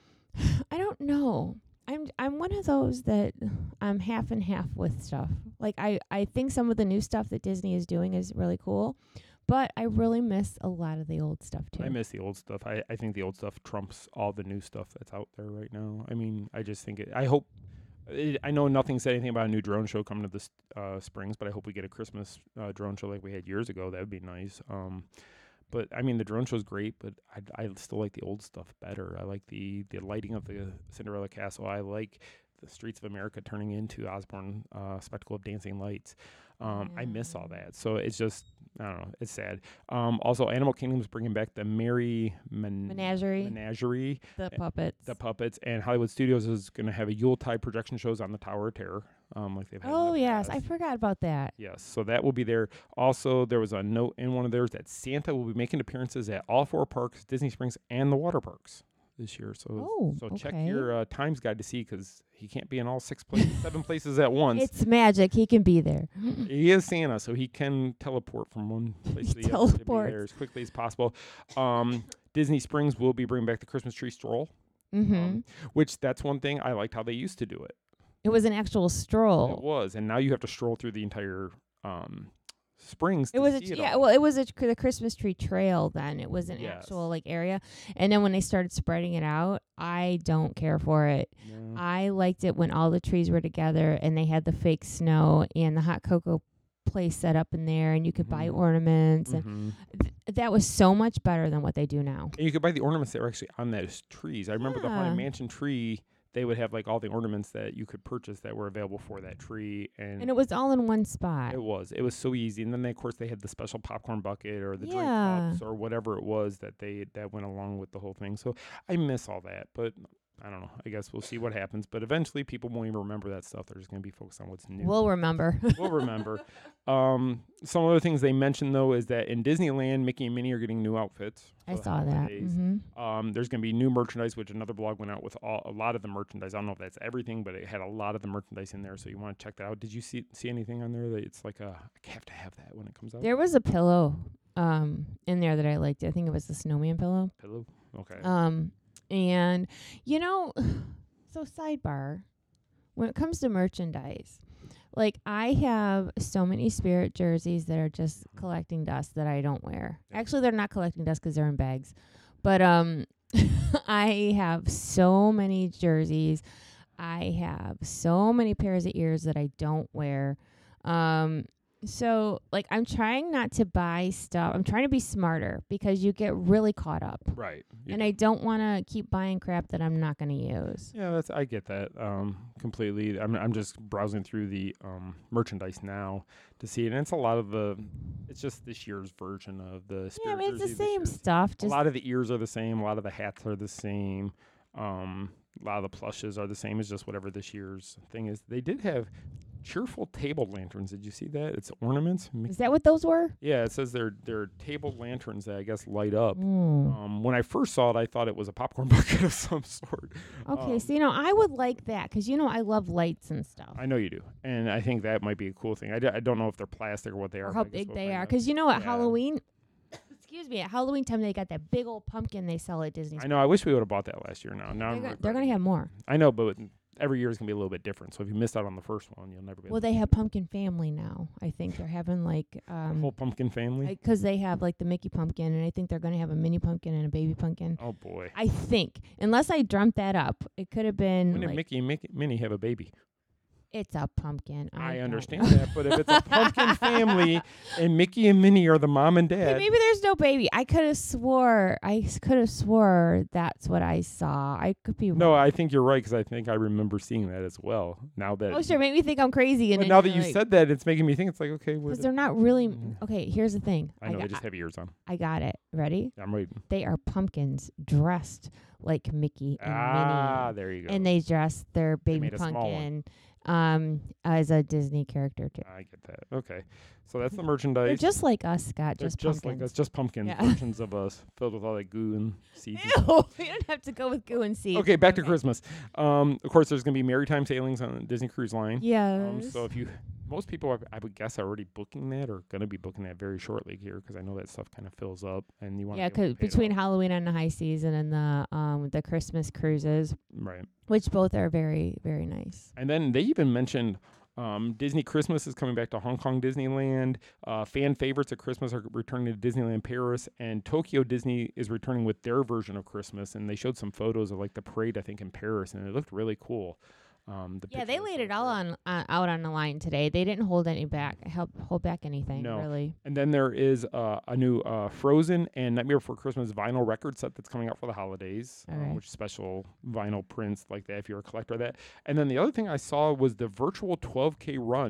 I don't know. I'm I'm one of those that I'm half and half with stuff. Like I I think some of the new stuff that Disney is doing is really cool, but I really miss a lot of the old stuff too. I miss the old stuff. I, I think the old stuff trumps all the new stuff that's out there right now. I mean, I just think it, I hope, it, I know nothing said anything about a new drone show coming to the uh, Springs, but I hope we get a Christmas uh, drone show like we had years ago. That would be nice. Um, but I mean, the drone show's great, but I, I still like the old stuff better. I like the, the lighting of the Cinderella Castle. I like the Streets of America turning into Osborne uh, Spectacle of Dancing Lights. Um, I miss all that. So it's just, I don't know, it's sad. Um, also, Animal Kingdom's bringing back the Merry Men- Menagerie. Menagerie. The uh, puppets. The puppets. And Hollywood Studios is going to have a Yuletide projection shows on the Tower of Terror. Um, like they've had in Oh, the yes. past. I forgot about that. Yes, so that will be there. Also, there was a note in one of theirs that Santa will be making appearances at all four parks, Disney Springs, and the water parks this year. So, Oh, so check okay. your uh, times guide to see because he can't be in all six places, seven places at once. It's magic. He can be there. He is Santa, so he can teleport from one place to the other to be Teleports. there as quickly as possible. Um, Disney Springs will be bringing back the Christmas tree stroll, Mm-hmm. um, which that's one thing I liked how they used to do it. It was an actual It stroll. was, and now you have to stroll through the entire um, Springs. It to was a, see it yeah, all. well, it was a, cr- the Christmas tree trail. Then it was an Yes. actual like area, and then when they started spreading it out, I don't care for it. No. I liked it when all the trees were together and they had the fake snow and the hot cocoa place set up in there, and you could buy Mhm. ornaments, and Mhm. th- that was so much better than what they do now. And you could buy the ornaments that were actually on those trees. I remember the Haunted Yeah. Mansion tree. They would have like all the ornaments that you could purchase that were available for that tree, and, And it was all in one spot. it was it was so easy. And then they, of course they had the special popcorn bucket or the drink Yeah. cups or whatever it was that they that went along with the whole thing. So I miss all that, but I don't know. I guess we'll see what happens. But eventually, people won't even remember that stuff. They're just going to be focused on what's new. We'll remember. We'll remember. Um, some other things they mentioned though is that in Disneyland, Mickey and Minnie are getting new outfits. I for the saw that. holidays. hmm Um, there's going to be new merchandise, which another blog went out with all, a lot of the merchandise. I don't know if that's everything, but it had a lot of the merchandise in there. So you want to check that out. Did you see see anything on there that it's like a I have to have that when it comes out? There was a pillow um, in there that I liked. I think it was the snowman pillow. Pillow. Okay. Um, and you know, so sidebar, when it comes to merchandise, like I have so many Spirit jerseys that are just collecting dust that I don't wear. Yeah. Actually, they're not collecting dust because they're in bags, but um, I have so many jerseys. I have so many pairs of ears that I don't wear. Um, so like I'm trying not to buy stuff. I'm trying to be smarter because you get really caught up. right. You And do. I don't want to keep buying crap that I'm not going to use. Yeah, that's I get that um, completely. I'm I'm just browsing through the um, merchandise now to see it, and it's a lot of the. It's just this year's version of the. Yeah, I Spirit mean, it's the jersey this same year. stuff. A Just lot of the ears are the same. A lot of the hats are the same. Um, a lot of the plushes are the same. It's just whatever this year's thing is. They did have cheerful table lanterns. Did you see that? It's ornaments. Mi- is that what those were? Yeah, it says they're they're table lanterns that I guess light up. Mm. Um, when I first saw it, I thought it was a popcorn bucket of some sort. Okay, um, so you know, I would like that because you know I love lights and stuff. I know you do, and I think that might be a cool thing. I, d- I don't know if they're plastic or what they are. Or but how I guess big we'll they find are, out. because you know at Yeah. Halloween, excuse me, at Halloween time they got that big old pumpkin they sell at Disney. I know. I wish we would have bought that last year. Now, now They're, I'm go- they're regretting going to it. have more. I know, but every year is gonna be a little bit different. So if you missed out on the first one, you'll never be. Well, able they have Pumpkin Family now. I think they're having like to um whole pumpkin family. because they have like the Mickey pumpkin, and I think they're going to have a mini pumpkin and a baby pumpkin. Oh boy. I think, unless I dreamt that up, it could have been When did like Mickey and Mickey, Minnie have a baby? it's a pumpkin. I, I don't understand know. that, but if it's a pumpkin family and Mickey and Minnie are the mom and Hey, dad, maybe there's no baby. I could have swore. I could have swore that's what I saw. I could be no, wrong. I think you're right because I think I remember seeing that as well. Now that Oh, sure. Make me think I'm crazy. And but then now that you're you like- said that, it's making me think it's like okay, where because the, they're not really. Mm. Okay, here's the thing. I know got, they just have ears on. I got it. Ready? I'm waiting. They are pumpkins dressed like Mickey and Ah, Minnie. there you go. And they dress their baby made a small one. pumpkin um as a Disney character too. I get that. Okay, so that's the They're merchandise. just like us, Scott. They're Just, just like pumpkins. us, just pumpkin Yeah. versions of us, filled with all that goo and seeds. and Ew, you don't have to go with goo and seeds. Okay, back to Christmas. Um, of course, there's going to be maritime sailings on the Disney Cruise Line. Yes. Um, so if you, most people, are, I would guess, are already booking that or going to be booking that very shortly here because I know that stuff kind of fills up and you want yeah, to because between Halloween and the high season and the um the Christmas cruises, right. which both are very very nice. And then they even mentioned um, Disney Christmas is coming back to Hong Kong Disneyland. Uh, fan favorites at Christmas are returning to Disneyland Paris, and Tokyo Disney is returning with their version of Christmas. And they showed some photos of like the parade, I think, in Paris, and it looked really cool. Um, the Yeah, they pictures laid looked it all great. on uh, out on the line today. They didn't hold any back, help hold back anything No. really. And then there is uh, a new uh, Frozen and Nightmare Before Christmas vinyl record set that's coming out for the holidays, um, Okay. which special vinyl prints like that if you're a collector of that. And then the other thing I saw was the virtual twelve K run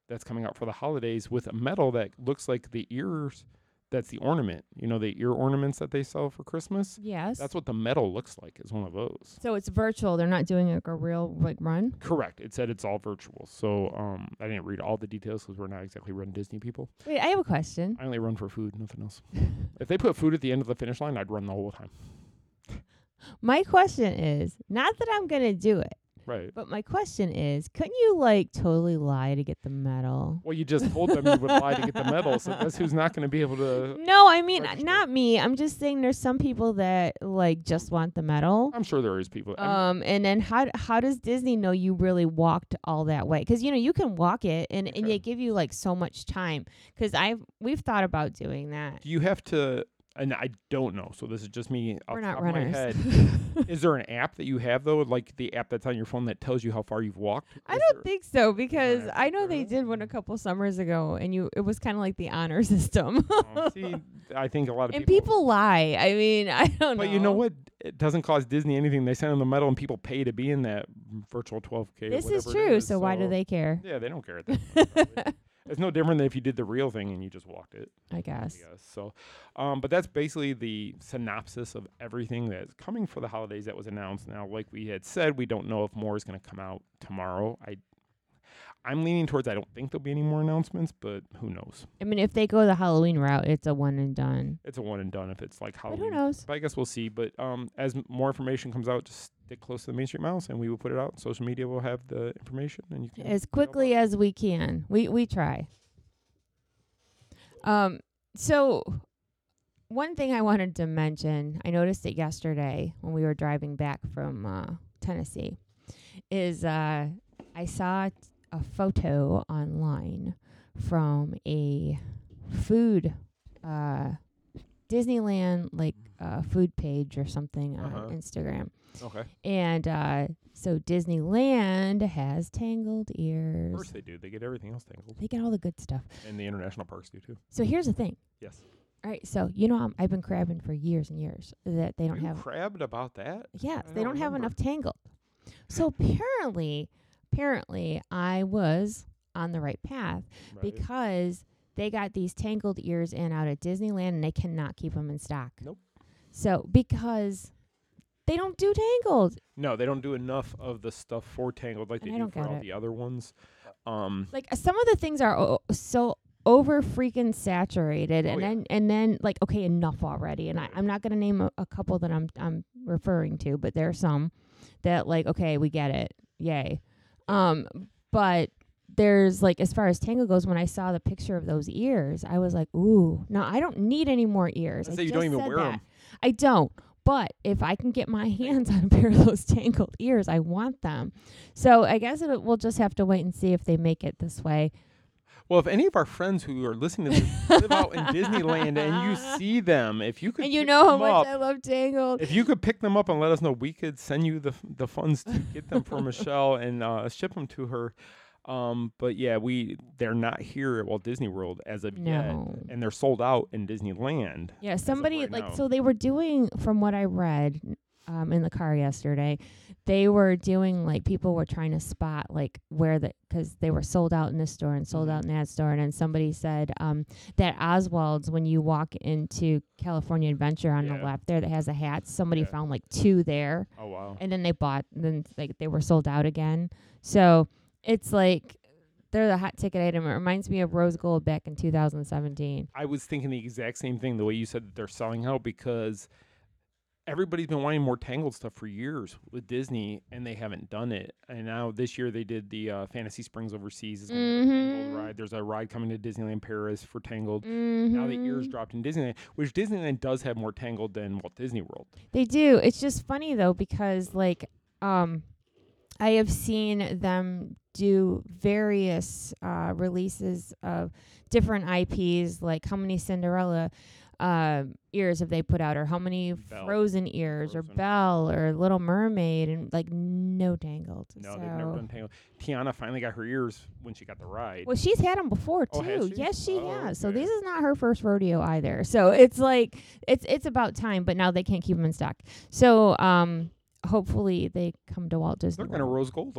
that's coming out for the holidays with a metal that looks like the ears. That's the ornament. You know, the ear ornaments that they sell for Christmas? Yes. That's what the metal looks like, is one of those. So it's virtual. They're not doing like a real like run? Correct. It said it's all virtual. So um, I didn't read all the details because we're not exactly run Disney people. Wait, I have a question. I only run for food, nothing else. If they put food at the end of the finish line, I'd run the whole time. My question is, not that I'm going to do it, Right. but my question is, couldn't you like totally lie to get the medal? Well, you just told them you would lie to get the medal, so guess who's not going to be able to... No, I mean, register? not me. I'm just saying there's some people that like just want the medal. I'm sure there is people. I mean, Um, and then how how does Disney know you really walked all that way? Because you know you can walk it, and, and Okay. they give you like so much time. Because I've we've thought about doing that. do you have to... And I don't know, so this is just me off We're the not top of my runners. head. Is there an app that you have, though, like the app that's on your phone that tells you how far you've walked? I Is don't there- think so because Alright, I know they fair did one a couple summers ago, and you it was kind of like the honor system. Oh, see, I think a lot of and people... people lie. I mean, I don't know. But you know what? It doesn't cost Disney anything. They send them the medal, and people pay to be in that virtual twelve K. or This is whatever it true. is, So why do they care? Yeah, they don't care. At that point, probably. It's no different than if you did the real thing and you just walked it. I guess. I guess. So, um, but that's basically the synopsis of everything that's coming for the holidays that was announced. Now, like we had said, we don't know if more is going to come out tomorrow. I, I'm leaning towards I don't think there'll be any more announcements, but who knows? I mean, if they go the Halloween route, it's a one and done. It's a one and done if it's like But Halloween. who knows? But I guess we'll see. But um, as m- more information comes out, just stick close to the Main Street Mouse, and we will put it out. Social media will have the information, and you can As quickly as we can. We we try. Um. So, one thing I wanted to mention, I noticed it yesterday when we were driving back from uh, Tennessee, is uh, I saw t- a photo online from a food, uh, Disneyland like uh, food page or something Uh-huh. on Instagram. Okay. And uh, so Disneyland has tangled Of ears. course they do. They get everything else tangled. They get all the good stuff. And the international parks do too. So here's the thing. Yes. All right, so you know I'm, I've been crabbing for years and years that they don't you have. crabbed about that? Yes, I they don't don't have remember. enough tangled. So apparently, apparently I was on the right path Right. because they got these tangled ears in out at Disneyland and they cannot keep them in stock. Nope. So because they don't do tangled. No, they don't do enough of the stuff for Tangled like And they I do don't for get all it. the other ones. Um, Like uh, some of the things are o- so over freaking saturated, Oh, and yeah. then and then like okay, enough already. And Right. I, I'm not gonna name a, a couple that I'm I'm referring to, but there are some that like okay, we get it, yay. Um, but there's like as far as Tango goes, when I saw the picture of those ears, I was like, ooh, no, I don't need any more ears. I I say you don't just even said wear that. 'em. I don't. But if I can get my hands on a pair of those tangled ears, I want them. So I guess it, we'll just have to wait and see if they make it this way. well, if any of our friends who are listening to this live out in Disneyland and you see them, if you could And you pick know how them much up, I love Tangled. if you could pick them up and let us know, we could send you the f- the funds to get them for Michelle and uh, ship them to her. Um, but yeah, we they're not here at Walt Disney World as of yet, No. and they're sold out in Disneyland. Yeah, of somebody right like now. so they were doing from what I read um in the car yesterday, they were doing like people were trying to spot like where the cuz they were sold out in this store and sold Mhm. out in that store, and then somebody said um that Oswald's when you walk into California Adventure on Yeah. the left there that has a hat, somebody Yeah. found like two there. Oh wow! And then they bought then like they were sold out again. So it's like they're the hot ticket item. It reminds me of Rose Gold back in two thousand seventeen. I was thinking the exact same thing. The way you said that they're selling out because everybody's been wanting more Tangled stuff for years with Disney, and they haven't done it. And now this year they did the uh, Fantasy Springs Overseas. Is gonna be a Tangled Mhm. ride. There's a ride coming to Disneyland Paris for Tangled. Now the ears Mhm. dropped in Disneyland, which Disneyland does have more Tangled than Walt Disney World. They do. It's just funny though because like um I have seen them do various uh releases of different I Ps, like how many Cinderella uh, ears have they put out, or how many Belle. Frozen ears, or Frozen. Belle, or Little Mermaid, and like no Tangled. No, so. they've never done Tangled. Tiana finally got her ears when she got the ride. Well, she's had them before too. Oh, has she? Yes, she Oh, has. So okay. this is not her first rodeo either. So it's like it's it's about time. But now they can't keep them in stock. So um, hopefully they come to Walt Disney. They're going to World. rose gold them though.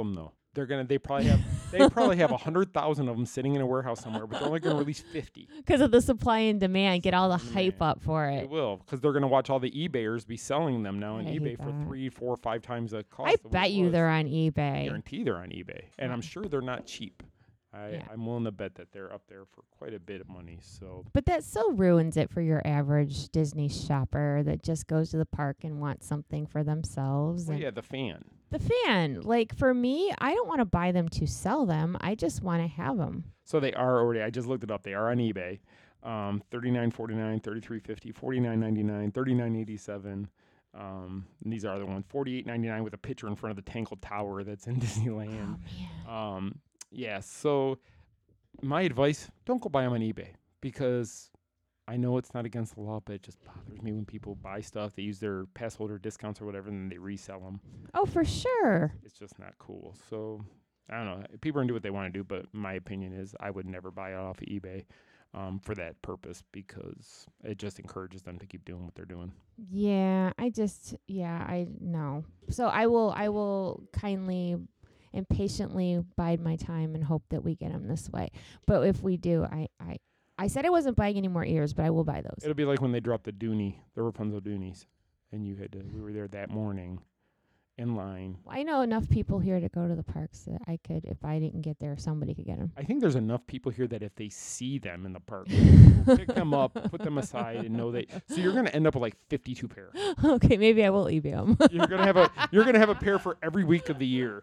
They're gonna. They probably have. They probably have a hundred thousand of them sitting in a warehouse somewhere, but they're only gonna release fifty. Because of the supply and demand, get all the Man, hype up for They it. will, because they're gonna watch all the eBayers be selling them now on I hate eBay for that. three, four, five times the cost. I of what bet it you was. they're on I eBay. guarantee they're on eBay, and Yeah. I'm sure they're not cheap. I, Yeah. I'm willing to bet that they're up there for quite a bit of money. So But that so ruins it for your average Disney shopper that just goes to the park and wants something for themselves. well, and yeah, the fan. The fan, like for me, I don't want to buy them to sell them. I just want to have them. So they are already. I just looked it up. They are on eBay. Um, thirty-nine forty-nine, thirty-three fifty, forty-nine ninety-nine, thirty-nine eighty-seven. Um, and these are the ones. forty-eight ninety-nine with a picture in front of the Tangled Tower that's in Disneyland. Oh, man. Um, yeah. So my advice: don't go buy them on eBay, because I know it's not against the law, but it just bothers me when people buy stuff. They use their pass holder discounts or whatever, and then they resell them. Oh, for sure. It's just not cool. So I don't know. People are gonna do what they want to do, but my opinion is I would never buy it off of eBay um, for that purpose, because it just encourages them to keep doing what they're doing. Yeah, I just, yeah, I know. So I will, I will kindly and patiently bide my time and hope that we get them this way. But if we do, I, I, I said I wasn't buying any more ears, but I will buy those. It'll be like when they dropped the Dooney, the Rapunzel Doonies, and you had to. We were there that morning, in line. I know enough people here to go to the parks that I could, if I didn't get there, somebody could get them. I think there's enough people here that if they see them in the park, they'll pick them up, put them aside, and know they. So you're gonna end up with like fifty-two pair. Okay, maybe I will eBay them. You're gonna have a. You're gonna have a pair for every week of the year.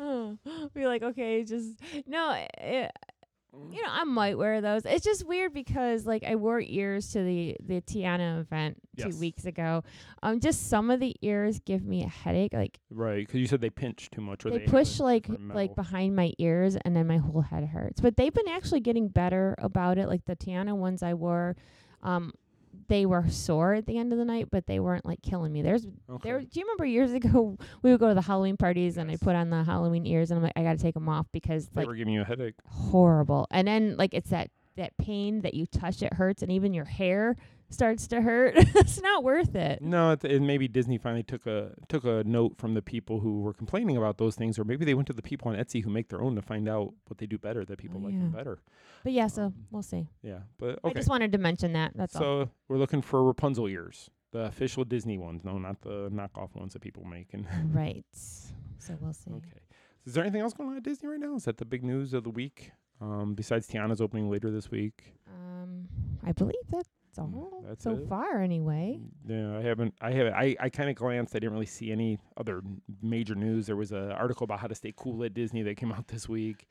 Be like, okay, just no. It, you know, I might wear those. It's just weird because, like, I wore ears to the the Tiana event Yes. two weeks ago. Um, just some of the ears give me a headache. Like Right, because you said they pinch too much, or they they, push have like different like metal. behind my ears, and then my whole head hurts. But they've been actually getting better about it. Like the Tiana ones I wore, um, they were sore at the end of the night, but they weren't like killing me. There's Okay. there. Do you remember years ago we would go to the Halloween parties and I Yes. put on the Halloween ears and I'm like, I got to take them off because They like were giving you a headache. horrible. And then like it's that that pain that you touch, it hurts, and even your hair starts to hurt. It's not worth it. No, it, it maybe Disney finally took a took a note from the people who were complaining about those things, or maybe they went to the people on Etsy who make their own to find out what they do better, that people Oh, like them yeah. better. But yeah, so Um, we'll see. Yeah, but I okay. just wanted to mention that. That's all. So we're looking for Rapunzel ears, the official Disney ones. No, not the knockoff ones that people make. And Right. So we'll see. okay, is there anything else going on at Disney right now? Is that the big news of the week? Um, besides Tiana's opening later this week. Um, I believe that's all that's so it? far, anyway. Yeah, I haven't. I have. I, I kind of glanced. I didn't really see any other n- major news. There was an article about how to stay cool at Disney that came out this week.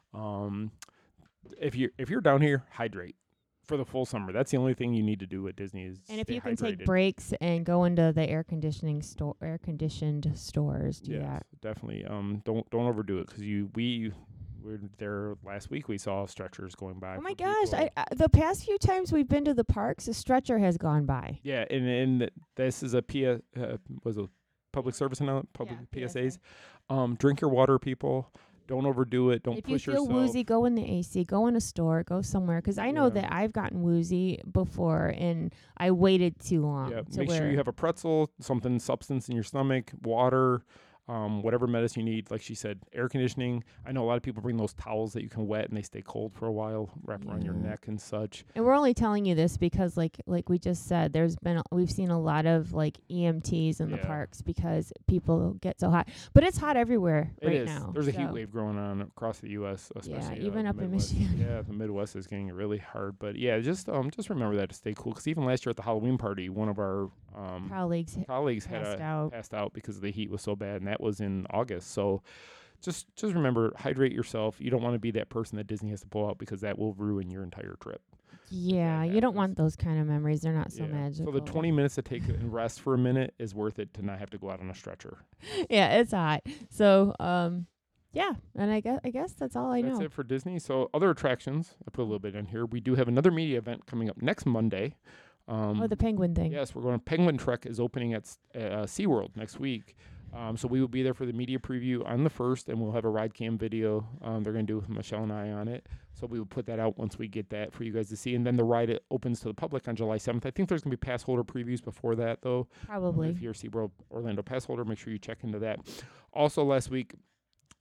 Um, if you if you're down here, hydrate for the full summer. That's the only thing you need to do at Disney is And if stay you can hydrated. take breaks and go into the air conditioning store, air conditioned stores, do Yes, that. definitely. Um, don't don't overdo it, because you we were there last week. We saw stretchers going by. Oh my for gosh! people. I, I the past few times we've been to the parks, a stretcher has gone by. Yeah, and and this is a P S uh, was a public service announcement, public Yeah, P S P S As. Um, drink your water, people. Don't overdo it. Don't If you push feel yourself. woozy, go in the A C, go in a store, go somewhere. Because I know Yeah. that I've gotten woozy before, and I waited too long. Yeah, to make sure where you have a pretzel, something substance in your stomach, water, um, whatever medicine you need. Like she said, air conditioning. I know a lot of people bring those towels that you can wet and they stay cold for a while, wrap around your Yeah. neck and such. And we're only telling you this because, like, like we just said, there's been a, we've seen a lot of like E M Ts in the Yeah. parks because people get so hot. But it's hot everywhere It right is. now. There's a heat so- wave growing on across the U S, especially uh, even the up in Midwest. Michigan. Yeah, the Midwest is getting really hard. But yeah, just um, just remember that to stay cool. Because even last year at the Halloween party, one of our um, Colleagues hit- colleagues had passed a, out. passed out because the heat was so bad, and that was in August. So just just remember, hydrate yourself. You don't want to be that person that Disney has to pull out, because that will ruin your entire trip. Yeah, you don't want those kind of memories. They're not so Yeah. magical. So the twenty minutes to take and rest for a minute is worth it to not have to go out on a stretcher. Yeah, it's hot. So, um, yeah, and I guess I guess that's all I That's know. it for Disney. So other attractions, I put a little bit in here. We do have another media event coming up next Monday. Um, Oh, the penguin thing. Yes, we're going. Penguin Trek is opening at s- uh, SeaWorld next week. Um, so we will be there for the media preview on the first, and we'll have a ride cam video. Um, they're going to do with Michelle and I on it. So we will put that out once we get that for you guys to see. And then the ride it opens to the public on July seventh. I think there's going to be pass holder previews before that, though. Probably. If you're a SeaWorld Orlando pass holder, make sure you check into that. Also, last week,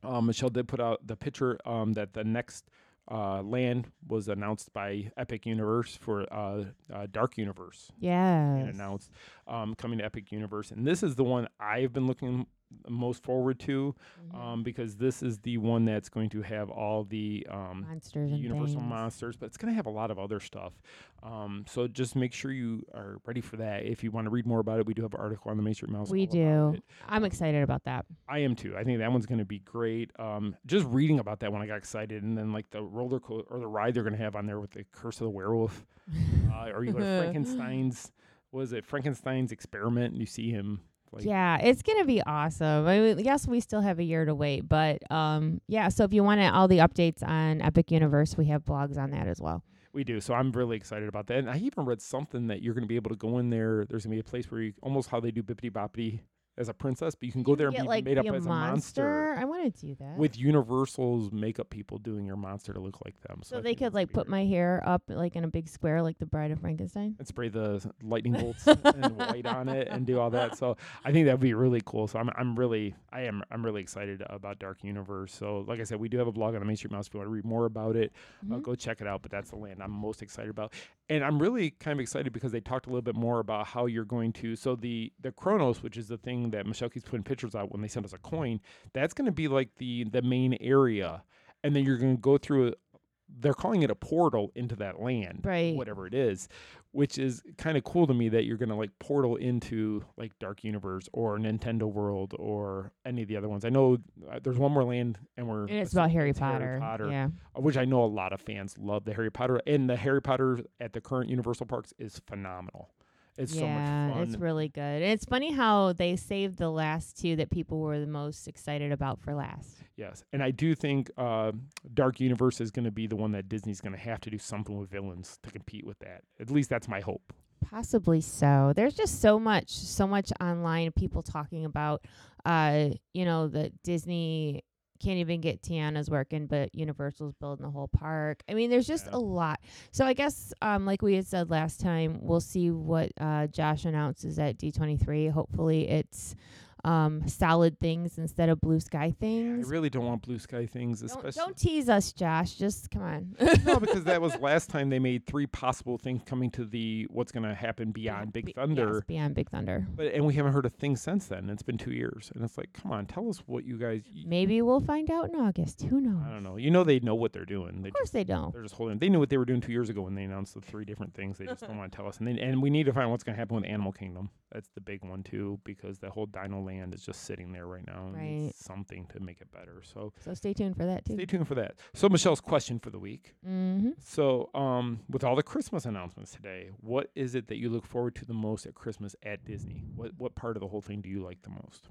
Um, Michelle did put out the picture um, that the next uh, land was announced by Epic Universe for uh, uh, Dark Universe. Yeah. Announced um, coming to Epic Universe. And this is the one I've been looking most forward to Mhm. um, because this is the one that's going to have all the um, Monsters and Universal things. monsters, but it's going to have a lot of other stuff. Um, so just make sure you are ready for that. If you want to read more about it, we do have an article on the Main Street Mouse. We all about do. it. I'm excited about that. I am too. I think that one's going to be great. Um, just reading about that one, I got excited, and then like the roller coaster or the ride they're going to have on there with the Curse of the Werewolf, uh, or you go to Frankenstein's. Was it Frankenstein's experiment? And you see him. Like, yeah, it's gonna be awesome. I mean, yes, we still have a year to wait, but um, yeah. So if you want all the updates on Epic Universe, we have blogs on that as well. we do. So I'm really excited about that. And I even read something that you're going to be able to go in there. There's going to be a place where you almost how they do Bippity Boppity as a princess, but you can go there and Get, be like, made up be a as monster. a monster. I want to do that. With Universal's makeup people doing your monster to look like them. So, so I they think could that's like put weird. my hair up like in a big square, like the Bride of Frankenstein. And spray the lightning bolts and white on it and do all that. So I think that'd be really cool. So I'm I'm really I am I'm really excited about Dark Universe. So like I said, we do have a blog on the Main Street Mouse. If you want to read more about it, uh, Mhm. go check it out. But that's the land I'm most excited about. And I'm really kind of excited because they talked a little bit more about how you're going to. So the the Chronos, which is the thing that Michelle keeps putting pictures out when they send us a coin, that's going to be like the the main area, and then you're going to go through. A, they're calling it a portal into that land, Right. whatever it is, which is kind of cool to me that you're going to like portal into like Dark Universe or Nintendo World or any of the other ones. I know uh, there's one more land, and we're And it's about Harry it's Potter. Potter, Yeah. uh, which I know a lot of fans love the Harry Potter, and the Harry Potter at the current Universal parks is phenomenal. It's yeah, so much fun. it's really good. And it's funny how they saved the last two that people were the most excited about for last. Yes, and I do think uh, Dark Universe is going to be the one that Disney's going to have to do something with villains to compete with that. At least that's my hope. Possibly so. There's just so much, so much online people talking about, uh, you know, that Disney can't even get Tiana's working, but Universal's building the whole park. I mean, there's just Yeah. a lot. So I guess, um, like we had said last time, we'll see what uh, Josh announces at D twenty-three. Hopefully, it's um, solid things instead of blue sky I things. really don't want blue sky things, Don't, especially don't tease us, Josh. Just come on. no, because that was last time they made three possible things coming to the what's going to happen beyond Big Be- Thunder. Yes, beyond Big Thunder. But and we haven't heard a thing since then. It's been two years, and it's like, come on, tell us what you guys. y- Maybe we'll find out in August. Who knows? I don't know. You know they know what they're doing. They Of course just, they don't. they're just holding. They knew what they were doing two years ago when they announced the three different things. They just don't want to tell us. And then, and we need to find what's going to happen with Animal Kingdom. That's the big one too, because the whole Dino Land is just sitting there right now. and needs Right. something to make it better. So So stay tuned for that too. stay tuned for that. So Michelle's question for the week. Mm-hmm. So, um, with all the Christmas announcements today, what is it that you look forward to the most at Christmas at Disney? What what part of the whole thing do you like the most?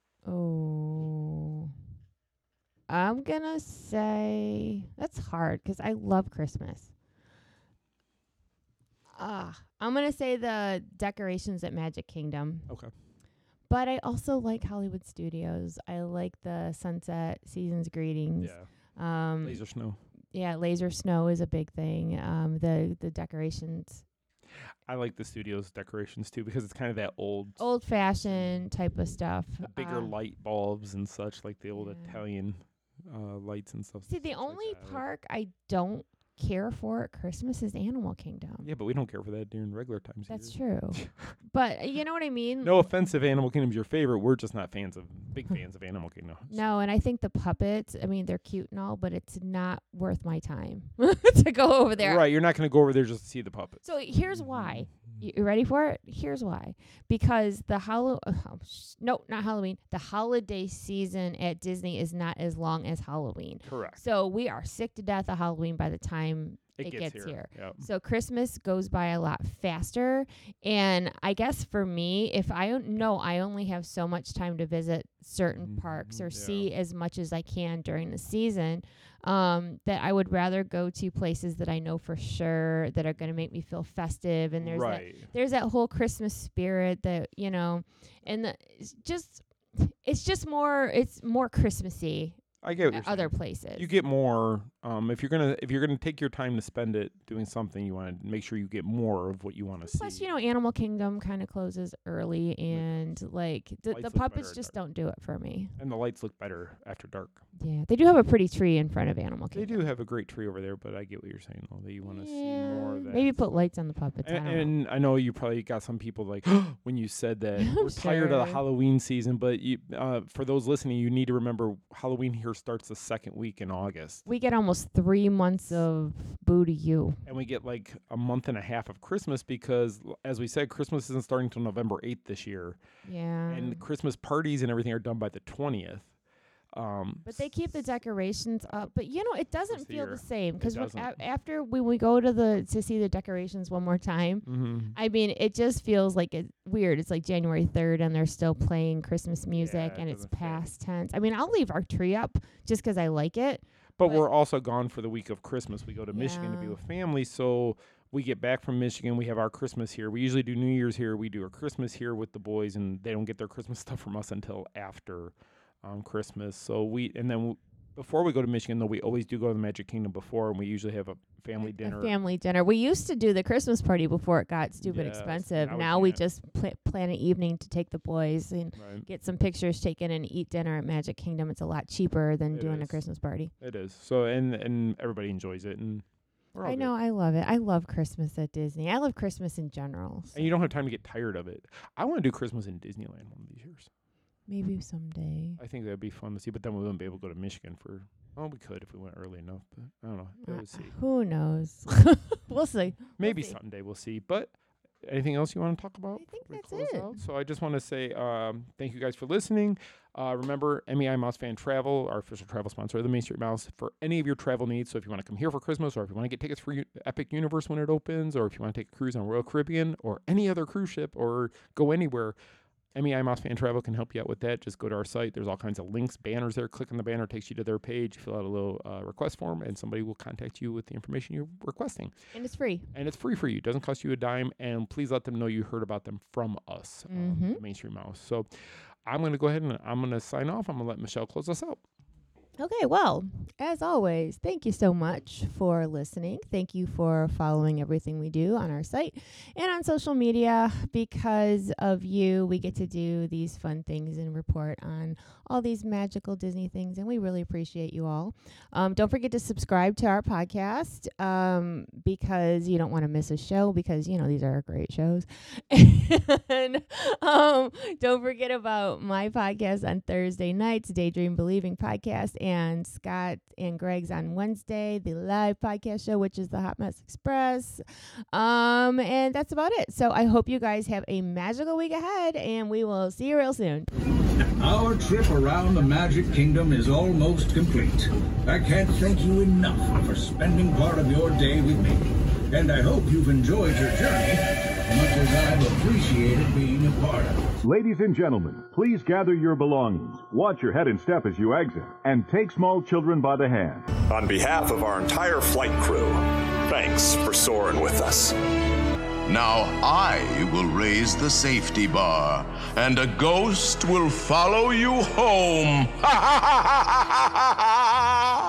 Oh, I'm gonna say that's hard because I love Christmas. Ah, I'm gonna say the decorations at Magic Kingdom. Okay. But I also like Hollywood Studios. I like the Sunset Seasons Greetings. Yeah. Um, Laser snow. yeah, laser snow is a big thing. Um, the the decorations, I like the studio's decorations too because it's kind of that old, old fashioned type of stuff. the bigger Um, light bulbs and such, like the old yeah. Italian uh, lights and stuff. See, the stuff like only that. I like- park I don't care for at Christmas is Animal Kingdom. Yeah, but we don't care for that during regular times. That's either. true. But you know what I mean? No offense if Animal Kingdom's your favorite. We're just not fans of big fans of Animal Kingdom. No, and I think the puppets, I mean, they're cute and all, but it's not worth my time to go over there. Right, you're not going to go over there just to see the puppets. So here's why. You you ready for it? Here's why. Because the Hallow uh, oh, sh- no, not Halloween. The holiday season at Disney is not as long as Halloween. Correct. So we are sick to death of Halloween by the time It it, gets gets, here, here. yep. So Christmas goes by a lot faster. And I guess for me, if I don't know, I only have so much time to visit certain parks or Mhm, yeah. see as much as I can during the season, um, that I would rather go to places that I know for sure that are going to make me feel festive. And there's that right. there's that whole Christmas spirit that, you know, and the, it's just it's just more it's more Christmassy. I get what at you're other saying. places. You get more um, if you're gonna if you're gonna take your time to spend it doing something. You want to make sure you get more of what you want to see. Plus, you know, Animal Kingdom kind of closes early, and like the, Lights the look puppets better just at dark. don't do it for me. And the lights look better after dark. Yeah, they do have a pretty tree in front of Animal They Kingdom. do have a great tree over there, but I get what you're saying, though, that you want to see more of that. Maybe put lights on the puppets. I And, don't know. and I know you probably got some people like when you said that we're tired of the Sure. Halloween season, but you, uh, for those listening, you need to remember Halloween here starts the second week in August, We get almost three months of boo to you. and we get like a month and a half of Christmas because, l- as we said, Christmas isn't starting until November eighth this year, Yeah. and Christmas parties and everything are done by the twentieth. Um, But they keep the decorations up. But you know, it doesn't Once a feel year. the same It because doesn't. a- after when we go to the to see the decorations one more time, hmm I mean, it just feels like it's weird. It's like January third, and they're still playing Christmas music, Yeah, it and it's doesn't fit. past tense. I mean, I'll leave our tree up just 'cause I like it. But But- we're also gone for the week of Christmas. We go to Michigan to be Yeah. with family, so we get back from Michigan. We have our Christmas here. We usually do New Year's here. We do our Christmas here with the boys, and they don't get their Christmas stuff from us until after um, Christmas. So we and then w- before we go to Michigan, though, we always do go to the Magic Kingdom before, and we usually have a family dinner. A family dinner. We used to do the Christmas party before it got stupid Yes, expensive. now we Now we can't. just pl- plan an evening to take the boys and Right. get some pictures taken and eat dinner at Magic Kingdom. It's a lot cheaper than It doing a is. Christmas party. It is so, and and everybody enjoys it, and we're all I good. know. I love it. I love Christmas at Disney. I love Christmas in general. so And you don't have time to get tired of it. I want to do Christmas in Disneyland one of these years. maybe someday. I think that'd be fun to see, but then we wouldn't be able to go to Michigan for. Oh, we could if we went early enough, but I don't know. Uh, We'll see. who knows? we'll see. Maybe see. someday we'll see. But anything else you want to talk about? I think before we that's close it. out? So I just want to say um, thank you guys for listening. Uh, remember, M E I Mouse Fan Travel, our official travel sponsor of the Main Street Mouse, for any of your travel needs. So if you want to come here for Christmas, or if you want to get tickets for U- Epic Universe when it opens, or if you want to take a cruise on Royal Caribbean or any other cruise ship, or go anywhere, M E I Mouse Fan Travel can help you out with that. Just go to our site. There's all kinds of links, banners there. Click on the banner, takes you to their page. Fill out a little uh, request form, and somebody will contact you with the information you're requesting. And it's free. And it's free for you. It doesn't cost you a dime. And please let them know you heard about them from us, um, Mhm. the Mainstream Mouse. So I'm going to go ahead and I'm going to sign off. I'm going to let Michelle close us out. Okay, well, as always, thank you so much for listening. Thank you for following everything we do on our site and on social media. Because of you, we get to do these fun things and report on all these magical Disney things, and we really appreciate you all. Um, don't forget to subscribe to our podcast um, because you don't want to miss a show because, you know, these are great shows. And um, don't forget about my podcast on Thursday nights, Daydream Believing podcast, and Scott and Greg's on Wednesday, the live podcast show, which is the Hot Mess Express. Um, and that's about it. So I hope you guys have a magical week ahead, and we will see you real soon. Our trip around the Magic Kingdom is almost complete. I can't thank you enough for spending part of your day with me. And I hope you've enjoyed your journey as much as I've appreciated being a part of it. Ladies and gentlemen, please gather your belongings. Watch your head and step as you exit, and take small children by the hand. On behalf of our entire flight crew, thanks for soaring with us. Now I will raise the safety bar, and a ghost will follow you home.